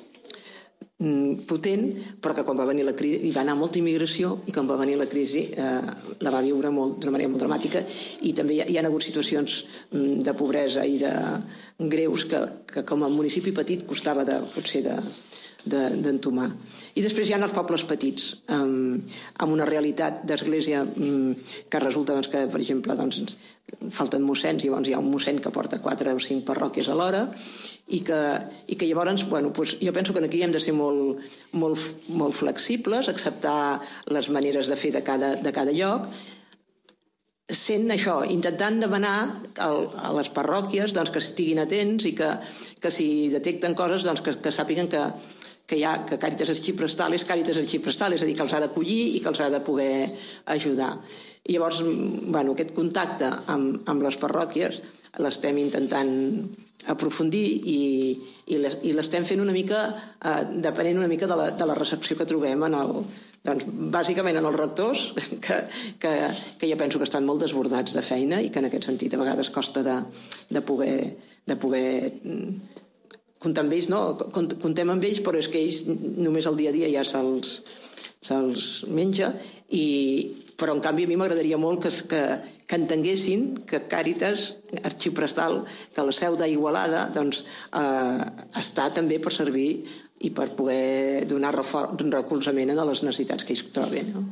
potent, però que quan va venir la crisi hi va anar molta immigració i quan va venir la crisi eh, la va viure molt, d'una manera molt dramàtica, i també hi ha, hi ha hagut situacions de pobresa i de greus que, que com a municipi petit costava de, potser de, de, d'entomar. I després hi ha els pobles petits amb, amb una realitat d'església que resulta doncs, que, per exemple, doncs, falten mossens, i llavors hi ha un mossèn que porta quatre o cinc parròquies alhora, i que, i que llavors, bueno, doncs jo penso que aquí hem de ser molt, molt, molt flexibles, acceptar les maneres de fer de cada, de cada lloc, sent això, intentant demanar al, a les parròquies doncs, que estiguin atents i que, que si detecten coses doncs, que, que sàpiguen que, que, hi ha, que Càritas Arxiprestal és Càritas Arxiprestal, és a dir, que els ha d'acollir i que els ha de poder ajudar. I llavors, bueno, aquest contacte amb, amb les parròquies l'estem intentant aprofundir i, i l'estem fent una mica, eh, depenent una mica de la, de la recepció que trobem en el, doncs, bàsicament en els rectors, que, que, que jo penso que estan molt desbordats de feina i que en aquest sentit a vegades costa de, de poder, de poder comptar amb ells, no? Contem amb ells, però és que ells només el dia a dia ja se'ls, se'ls menja, i, però en canvi a mi m'agradaria molt que, que, que entenguessin que Càritas Arxiprestal, que la seu d'Igualada doncs, eh, està també per servir i per poder donar recolzament a les necessitats que ells troben. No?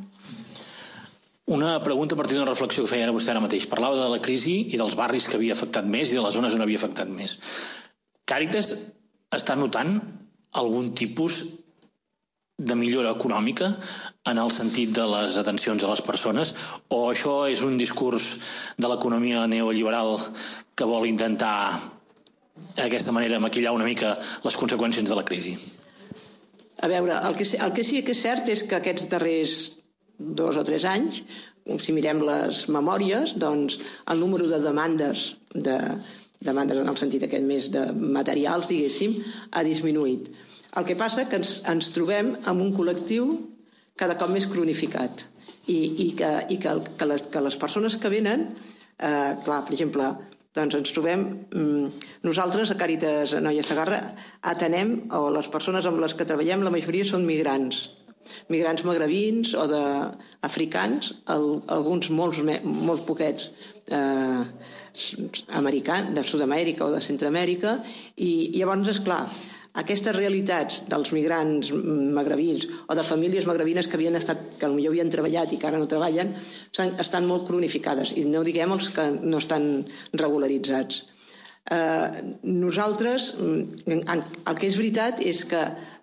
Una pregunta a partir d'una reflexió que feia ara vostè ara mateix. Parlava de la crisi i dels barris que havia afectat més i de les zones on havia afectat més. Càritas està notant algun tipus de millora econòmica en el sentit de les atencions a les persones, o això és un discurs de l'economia neoliberal que vol intentar d'aquesta manera maquillar una mica les conseqüències de la crisi? A veure, el que, el que sí que és cert és que aquests darrers dos o tres anys, si mirem les memòries, doncs el número de demandes de demandes en el sentit aquest més de materials, diguéssim, ha disminuït. El que passa que ens, ens trobem amb un col·lectiu cada cop més cronificat i, i, que, i que, que, les, que les persones que venen, eh, clar, per exemple, doncs ens trobem, mm, nosaltres a Càritas Anoia Segarra atenem, o les persones amb les que treballem, la majoria són migrants, migrants magrebins o d'africans, alguns molts, molts poquets eh, americans, de Sud-amèrica o de Centroamèrica, i llavors, esclar, aquestes realitats dels migrants magrebins o de famílies magrebines que havien estat, que potser havien treballat i que ara no treballen, estan molt cronificades, i no diguem els que no estan regularitzats. Eh, nosaltres, el que és veritat és que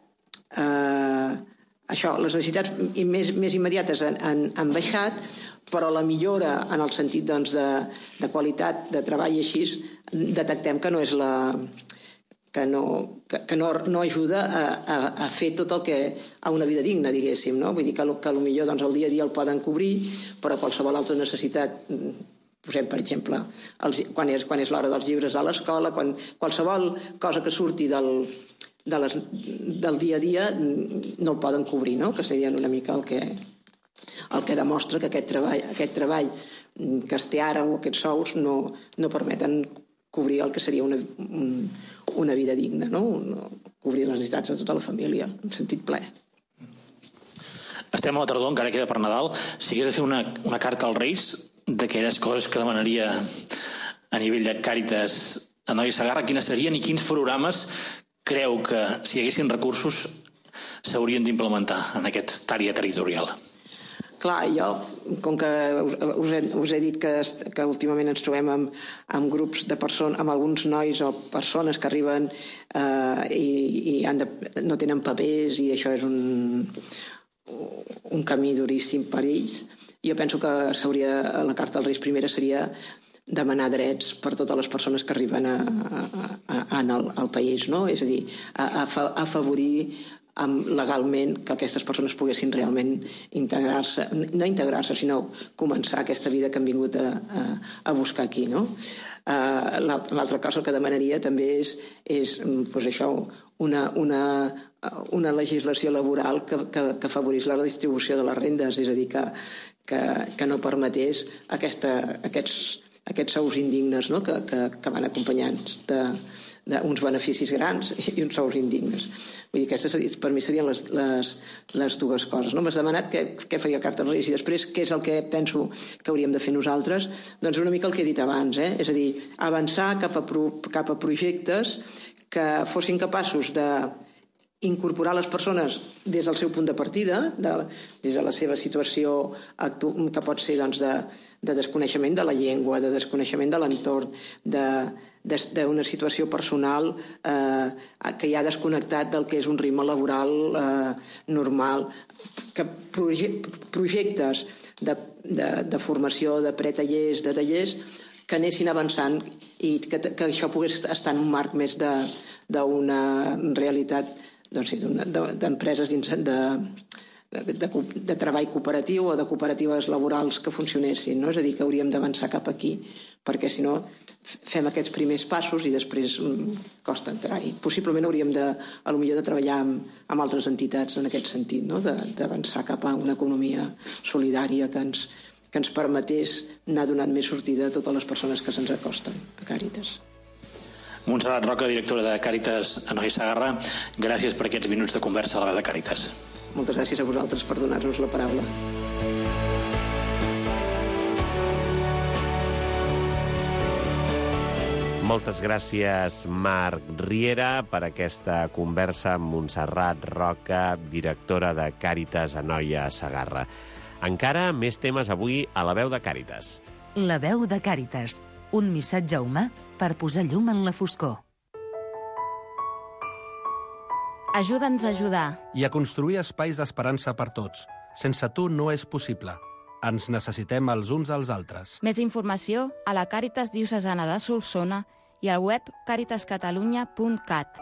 eh, això, les necessitats més, més immediates han, han, han baixat, però la millora en el sentit doncs, de, de qualitat de treball i així detectem que no és la... que no, que, que no, no ajuda a, a, a fer tot el que a una vida digna, diguéssim, no? Vull dir que, que potser doncs, el dia a dia el poden cobrir, però qualsevol altra necessitat, posem per exemple, els, quan, és, quan és l'hora dels llibres a l'escola, quan, qualsevol cosa que surti del, de les, del dia a dia no el poden cobrir, no? Que seria una mica el que, el que demostra que aquest treball, aquest treball que es té ara o aquests sous no, no permeten cobrir el que seria una, un, una vida digna, no? Cobrir les necessitats de tota la família, en sentit ple. Estem a la tardor, encara queda per Nadal. Si hagués de fer una, una carta als Reis d'aquelles coses que demanaria a nivell de Càritas Anoia Segarra, quines serien i quins programes creu que, si hi haguessin recursos, s'haurien d'implementar en aquesta àrea territorial? Clar, jo, com que us he, us he dit que, que últimament ens trobem amb, amb grups de persones, amb alguns nois o persones que arriben eh, i, i han de, no tenen papers, i això és un, un camí duríssim per ells, jo penso que s'hauria, la carta als Reis primera seria demanar drets per totes les persones que arriben a, a, a, a, al, al país, no? És a dir, a, a afavorir amb, legalment que aquestes persones poguessin realment integrar-se, no integrar-se, sinó començar aquesta vida que han vingut a, a, a buscar aquí, no? Uh, L'altra cosa que demanaria també és, és pues això, una, una, una legislació laboral que, que, que afavorís la redistribució de les rendes, és a dir, que, que, que no permetés aquesta, aquests, aquests sous indignes, no? que, que, que van acompanyats de d'uns beneficis grans i uns sous indignes. Vull dir, aquestes per mi serien les, les, les dues coses. No? M'has demanat què, què feia el Carta als Reis i després què és el que penso que hauríem de fer nosaltres? Doncs una mica el que he dit abans, eh? És a dir, avançar cap a, pro, cap a projectes que fossin capaços de incorporar les persones des del seu punt de partida, de, des de la seva situació actu, que pot ser doncs, de, de desconeixement de la llengua, de desconeixement de l'entorn, d'una situació personal eh, que ja ha desconnectat del que és un ritme laboral eh, normal, que proje, projectes de, de, de formació, de pretallers, de tallers, que anessin avançant i que, que això pogués estar en un marc més d'una realitat doncs sí, d'empreses de, de, de, de treball cooperatiu o de cooperatives laborals que funcionessin, no? És a dir, que hauríem d'avançar cap aquí, perquè si no fem aquests primers passos i després costa entrar. I possiblement hauríem de, a lo millor de treballar amb, amb altres entitats en aquest sentit, no? D'avançar cap a una economia solidària que ens, que ens permetés anar donant més sortida a totes les persones que se'ns acosten a Càritas. Montserrat Roca, directora de Càritas Anoia Segarra, gràcies per aquests minuts de conversa a la veu de Càritas. Moltes gràcies a vosaltres per donar-nos la paraula. Moltes gràcies, Marc Riera, per aquesta conversa amb Montserrat Roca, directora de Càritas Anoia Segarra. Encara més temes avui a la veu de Càritas. La veu de Càritas. Un missatge humà per posar llum en la foscor. Ajuda'ns a ajudar. I a construir espais d'esperança per tots. Sense tu no és possible. Ens necessitem els uns als altres. Més informació a la Càritas Diocesana de Solsona i al web càritas catalunya punt cat.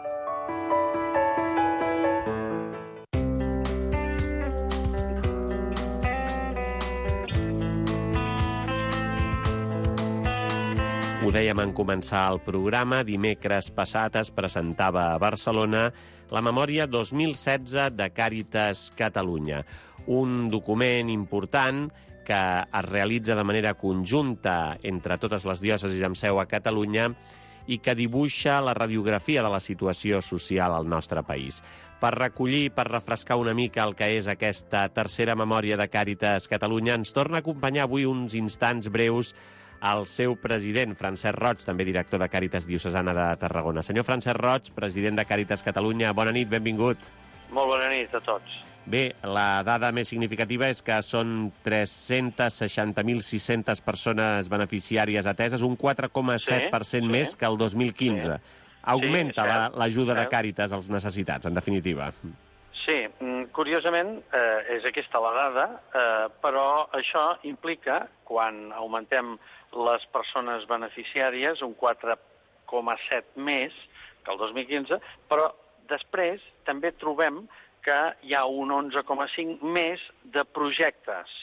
Ho dèiem en començar el programa, dimecres passat es presentava a Barcelona la Memòria dos mil setze de Càritas Catalunya, un document important que es realitza de manera conjunta entre totes les diòcesis amb seu a Catalunya i que dibuixa la radiografia de la situació social al nostre país. Per recollir, per refrescar una mica el que és aquesta tercera memòria de Càritas Catalunya, ens torna a acompanyar avui uns instants breus el seu president, Francesc Roig, també director de Càritas Diocesana de Tarragona. Senyor Francesc Roig, president de Càritas Catalunya, bona nit, benvingut. Molt bona nit a tots. Bé, la dada més significativa és que són tres-cents seixanta mil sis-centes persones beneficiàries ateses, un quatre coma set per cent sí, més que el dos mil quinze. Sí. Augmenta sí, l'ajuda de Càritas als necessitats, en definitiva. Sí, curiosament eh, és aquesta la dada, eh, però això implica, quan augmentem les persones beneficiàries, un quatre coma set més que el dos mil quinze, però després també trobem que hi ha un onze coma cinc més de projectes.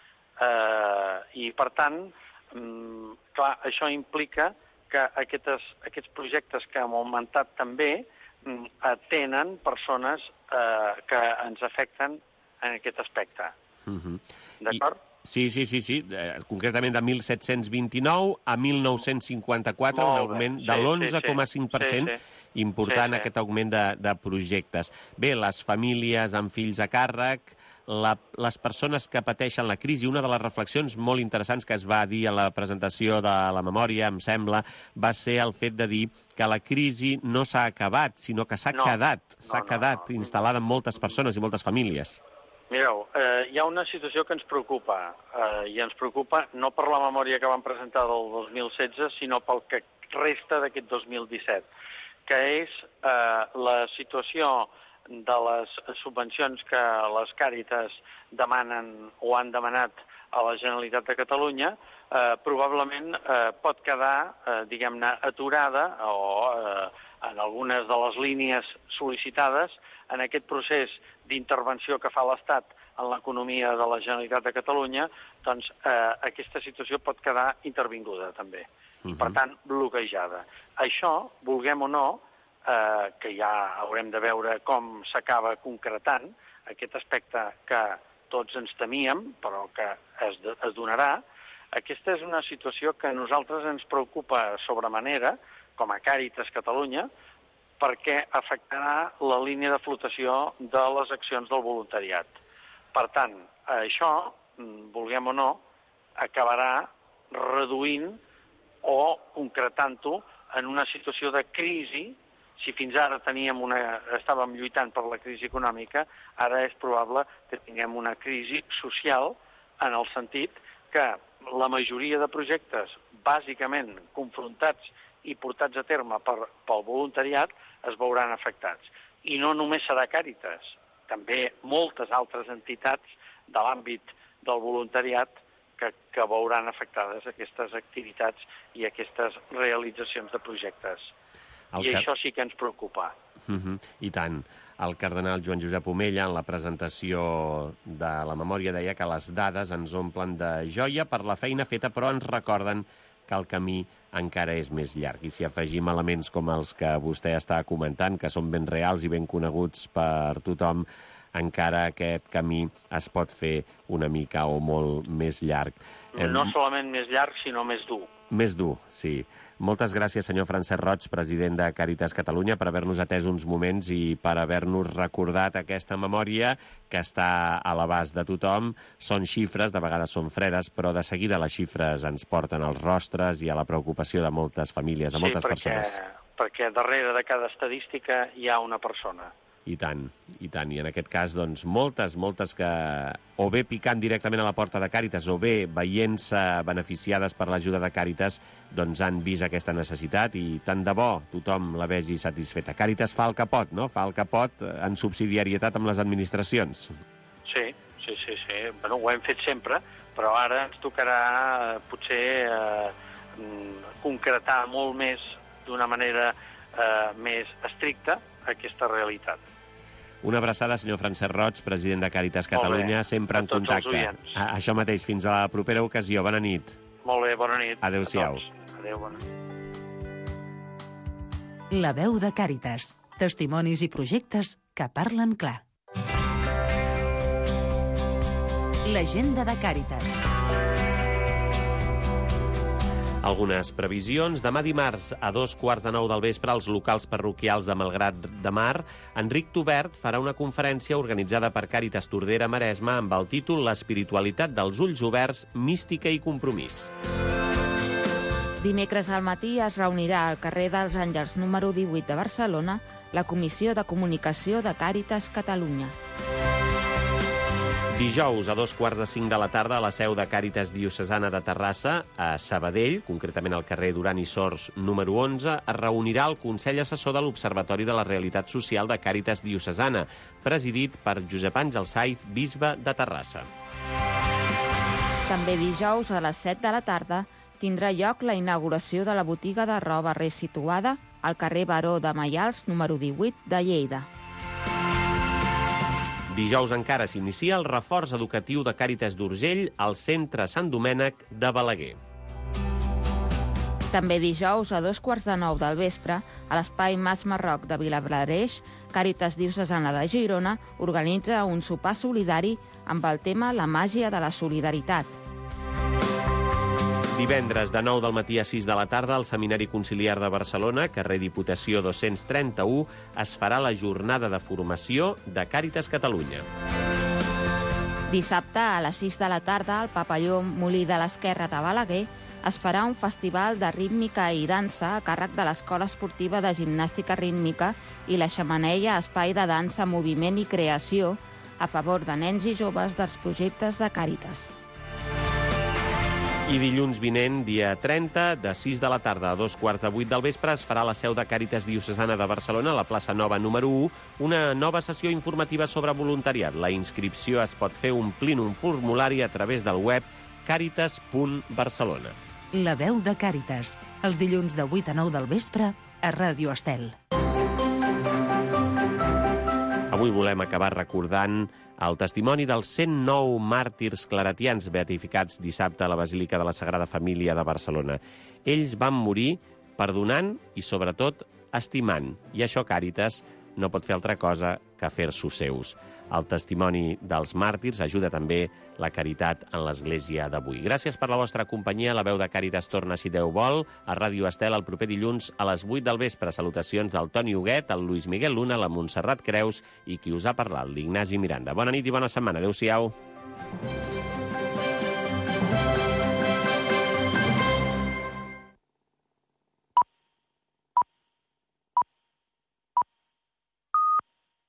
Eh, I, per tant, mm, clar, això implica que aquestes, aquests projectes que hem augmentat també mm, tenen persones eh, que ens afecten en aquest aspecte. Uh-huh. D'acord? Sí, sí, sí, sí. Eh, concretament de mil set-cents vint-i-nou a mil nou-cents cinquanta-quatre, un augment de l'onze coma cinc per cent, sí, sí. Important sí, sí. Aquest augment de, de projectes. Bé, les famílies amb fills a càrrec, la, les persones que pateixen la crisi, una de les reflexions molt interessants que es va dir a la presentació de la memòria, em sembla, va ser el fet de dir que la crisi no s'ha acabat, sinó que s'ha no, quedat, s'ha no, no, quedat no, instal·lada en moltes persones i moltes famílies. Mireu, eh, hi ha una situació que ens preocupa, eh, i ens preocupa no per la memòria que vam presentar del dos mil setze, sinó pel que resta d'aquest dos mil disset, que és eh, la situació de les subvencions que les Càritas demanen o han demanat a la Generalitat de Catalunya, eh, probablement eh, pot quedar, eh, diguem-ne, aturada o eh, en algunes de les línies sol·licitades en aquest procés d'intervenció que fa l'Estat en l'economia de la Generalitat de Catalunya, doncs eh, aquesta situació pot quedar intervinguda també. Uh-huh. Per tant, bloquejada. Això, vulguem o no, eh, que ja haurem de veure com s'acaba concretant, aquest aspecte que tots ens temíem, però que es, es donarà, aquesta és una situació que a nosaltres ens preocupa sobremanera, com a Càritas Catalunya, perquè afectarà la línia de flotació de les accions del voluntariat. Per tant, això, vulguem o no, acabarà reduint o concretant-ho en una situació de crisi. Si fins ara teníem una, estàvem lluitant per la crisi econòmica, ara és probable que tinguem una crisi social en el sentit que la majoria de projectes, bàsicament confrontats i portats a terme per, pel voluntariat, es veuran afectats. I no només serà Càritas, també moltes altres entitats de l'àmbit del voluntariat que, que veuran afectades aquestes activitats i aquestes realitzacions de projectes. El I car... això sí que ens preocupa. Uh-huh. I tant. El cardenal Joan Josep Omella, en la presentació de la memòria, deia que les dades ens omplen de joia per la feina feta, però ens recorden que el camí encara és més llarg. I si afegim elements com els que vostè està comentant, que són ben reals i ben coneguts per tothom, encara aquest camí es pot fer una mica o molt més llarg. No solament més llarg, sinó més dur. Més dur, sí. Moltes gràcies, senyor Francesc Roig, president de Càritas Catalunya, per haver-nos atès uns moments i per haver-nos recordat aquesta memòria que està a l'abast de tothom. Són xifres, de vegades són fredes, però de seguida les xifres ens porten als rostres i a la preocupació de moltes famílies, de moltes sí, perquè, persones. perquè darrere de cada estadística hi ha una persona. I tant, i tant. I en aquest cas, doncs, moltes, moltes que o bé picant directament a la porta de Càritas o bé veient-se beneficiades per l'ajuda de Càritas, doncs han vist aquesta necessitat i tant de bo tothom la vegi satisfeta. Càritas fa el que pot, no? Fa el que pot en subsidiarietat amb les administracions. Sí, sí, sí, sí. Bueno, ho hem fet sempre, però ara ens tocarà potser eh, concretar molt més d'una manera eh, més estricta aquesta realitat. Una abraçada, senyor Francesc Roig, president de Càritas Catalunya, sempre en contacte. A, això mateix, fins a la propera ocasió. Bona nit. Molt bé, bona nit. Adéu-siau. Adéu, bona nit. La veu de Càritas. Testimonis i projectes que parlen clar. L'agenda de Càritas. Algunes previsions. Demà dimarts, a dos quarts de nou del vespre, als locals parroquials de Malgrat de Mar, Enric Tobert farà una conferència organitzada per Càritas Tordera Maresme amb el títol L'espiritualitat dels ulls oberts, mística i compromís. Dimecres al matí es reunirà al carrer dels Àngels número divuit de Barcelona la Comissió de Comunicació de Càritas Catalunya. Dijous, a dos quarts de cinc de la tarda, a la seu de Càritas Diocesana de Terrassa, a Sabadell, concretament al carrer Duran i Sors número onze, es reunirà el Consell Assessor de l'Observatori de la Realitat Social de Càritas Diocesana, presidit per Josep Àngel Saiz, bisbe de Terrassa. També dijous, a les set de la tarda, tindrà lloc la inauguració de la botiga de roba resituada al carrer Baró de Maials número divuit de Lleida. Dijous encara s'inicia el reforç educatiu de Càritas d'Urgell al centre Sant Domènec de Balaguer. També dijous, a dos quarts de nou del vespre, a l'espai Mas Marroc de Vilablareix, Càritas Diocesana de Girona organitza un sopar solidari amb el tema La màgia de la solidaritat. Divendres, de nou del matí a sis de la tarda, al Seminari Conciliar de Barcelona, carrer Diputació dos-cents trenta-u, es farà la jornada de formació de Càritas Catalunya. Dissabte, a les sis de la tarda, al Papalló Molí de l'Esquerra de Balaguer, es farà un festival de rítmica i dansa a càrrec de l'Escola Esportiva de Gimnàstica Rítmica i la Xemeneia Espai de Dansa, Moviment i Creació a favor de nens i joves dels projectes de Càritas. I dilluns vinent, dia trenta, de sis de la tarda a dos quarts de vuit del vespre, es farà a la seu de Càritas Diocesana de Barcelona, a la plaça Nova número u, una nova sessió informativa sobre voluntariat. La inscripció es pot fer omplint un formulari a través del web càritas punt barcelona. La veu de Càritas, els dilluns de vuit a nou del vespre, a Ràdio Estel. Avui volem acabar recordant el testimoni dels cent nou màrtirs claretians beatificats dissabte a la Basílica de la Sagrada Família de Barcelona. Ells van morir perdonant i, sobretot, estimant. I això Càritas no pot fer altra cosa que fer-s'ho seus. El testimoni dels màrtirs ajuda també la caritat en l'Església d'avui. Gràcies per la vostra companyia. La veu de Càritas torna, si Déu vol, a Ràdio Estel el proper dilluns a les vuit del vespre. Salutacions del Toni Huguet, el Luis Miguel Luna, la Montserrat Creus i qui us ha parlat, l'Ignasi Miranda. Bona nit i bona setmana. Adéu-siau.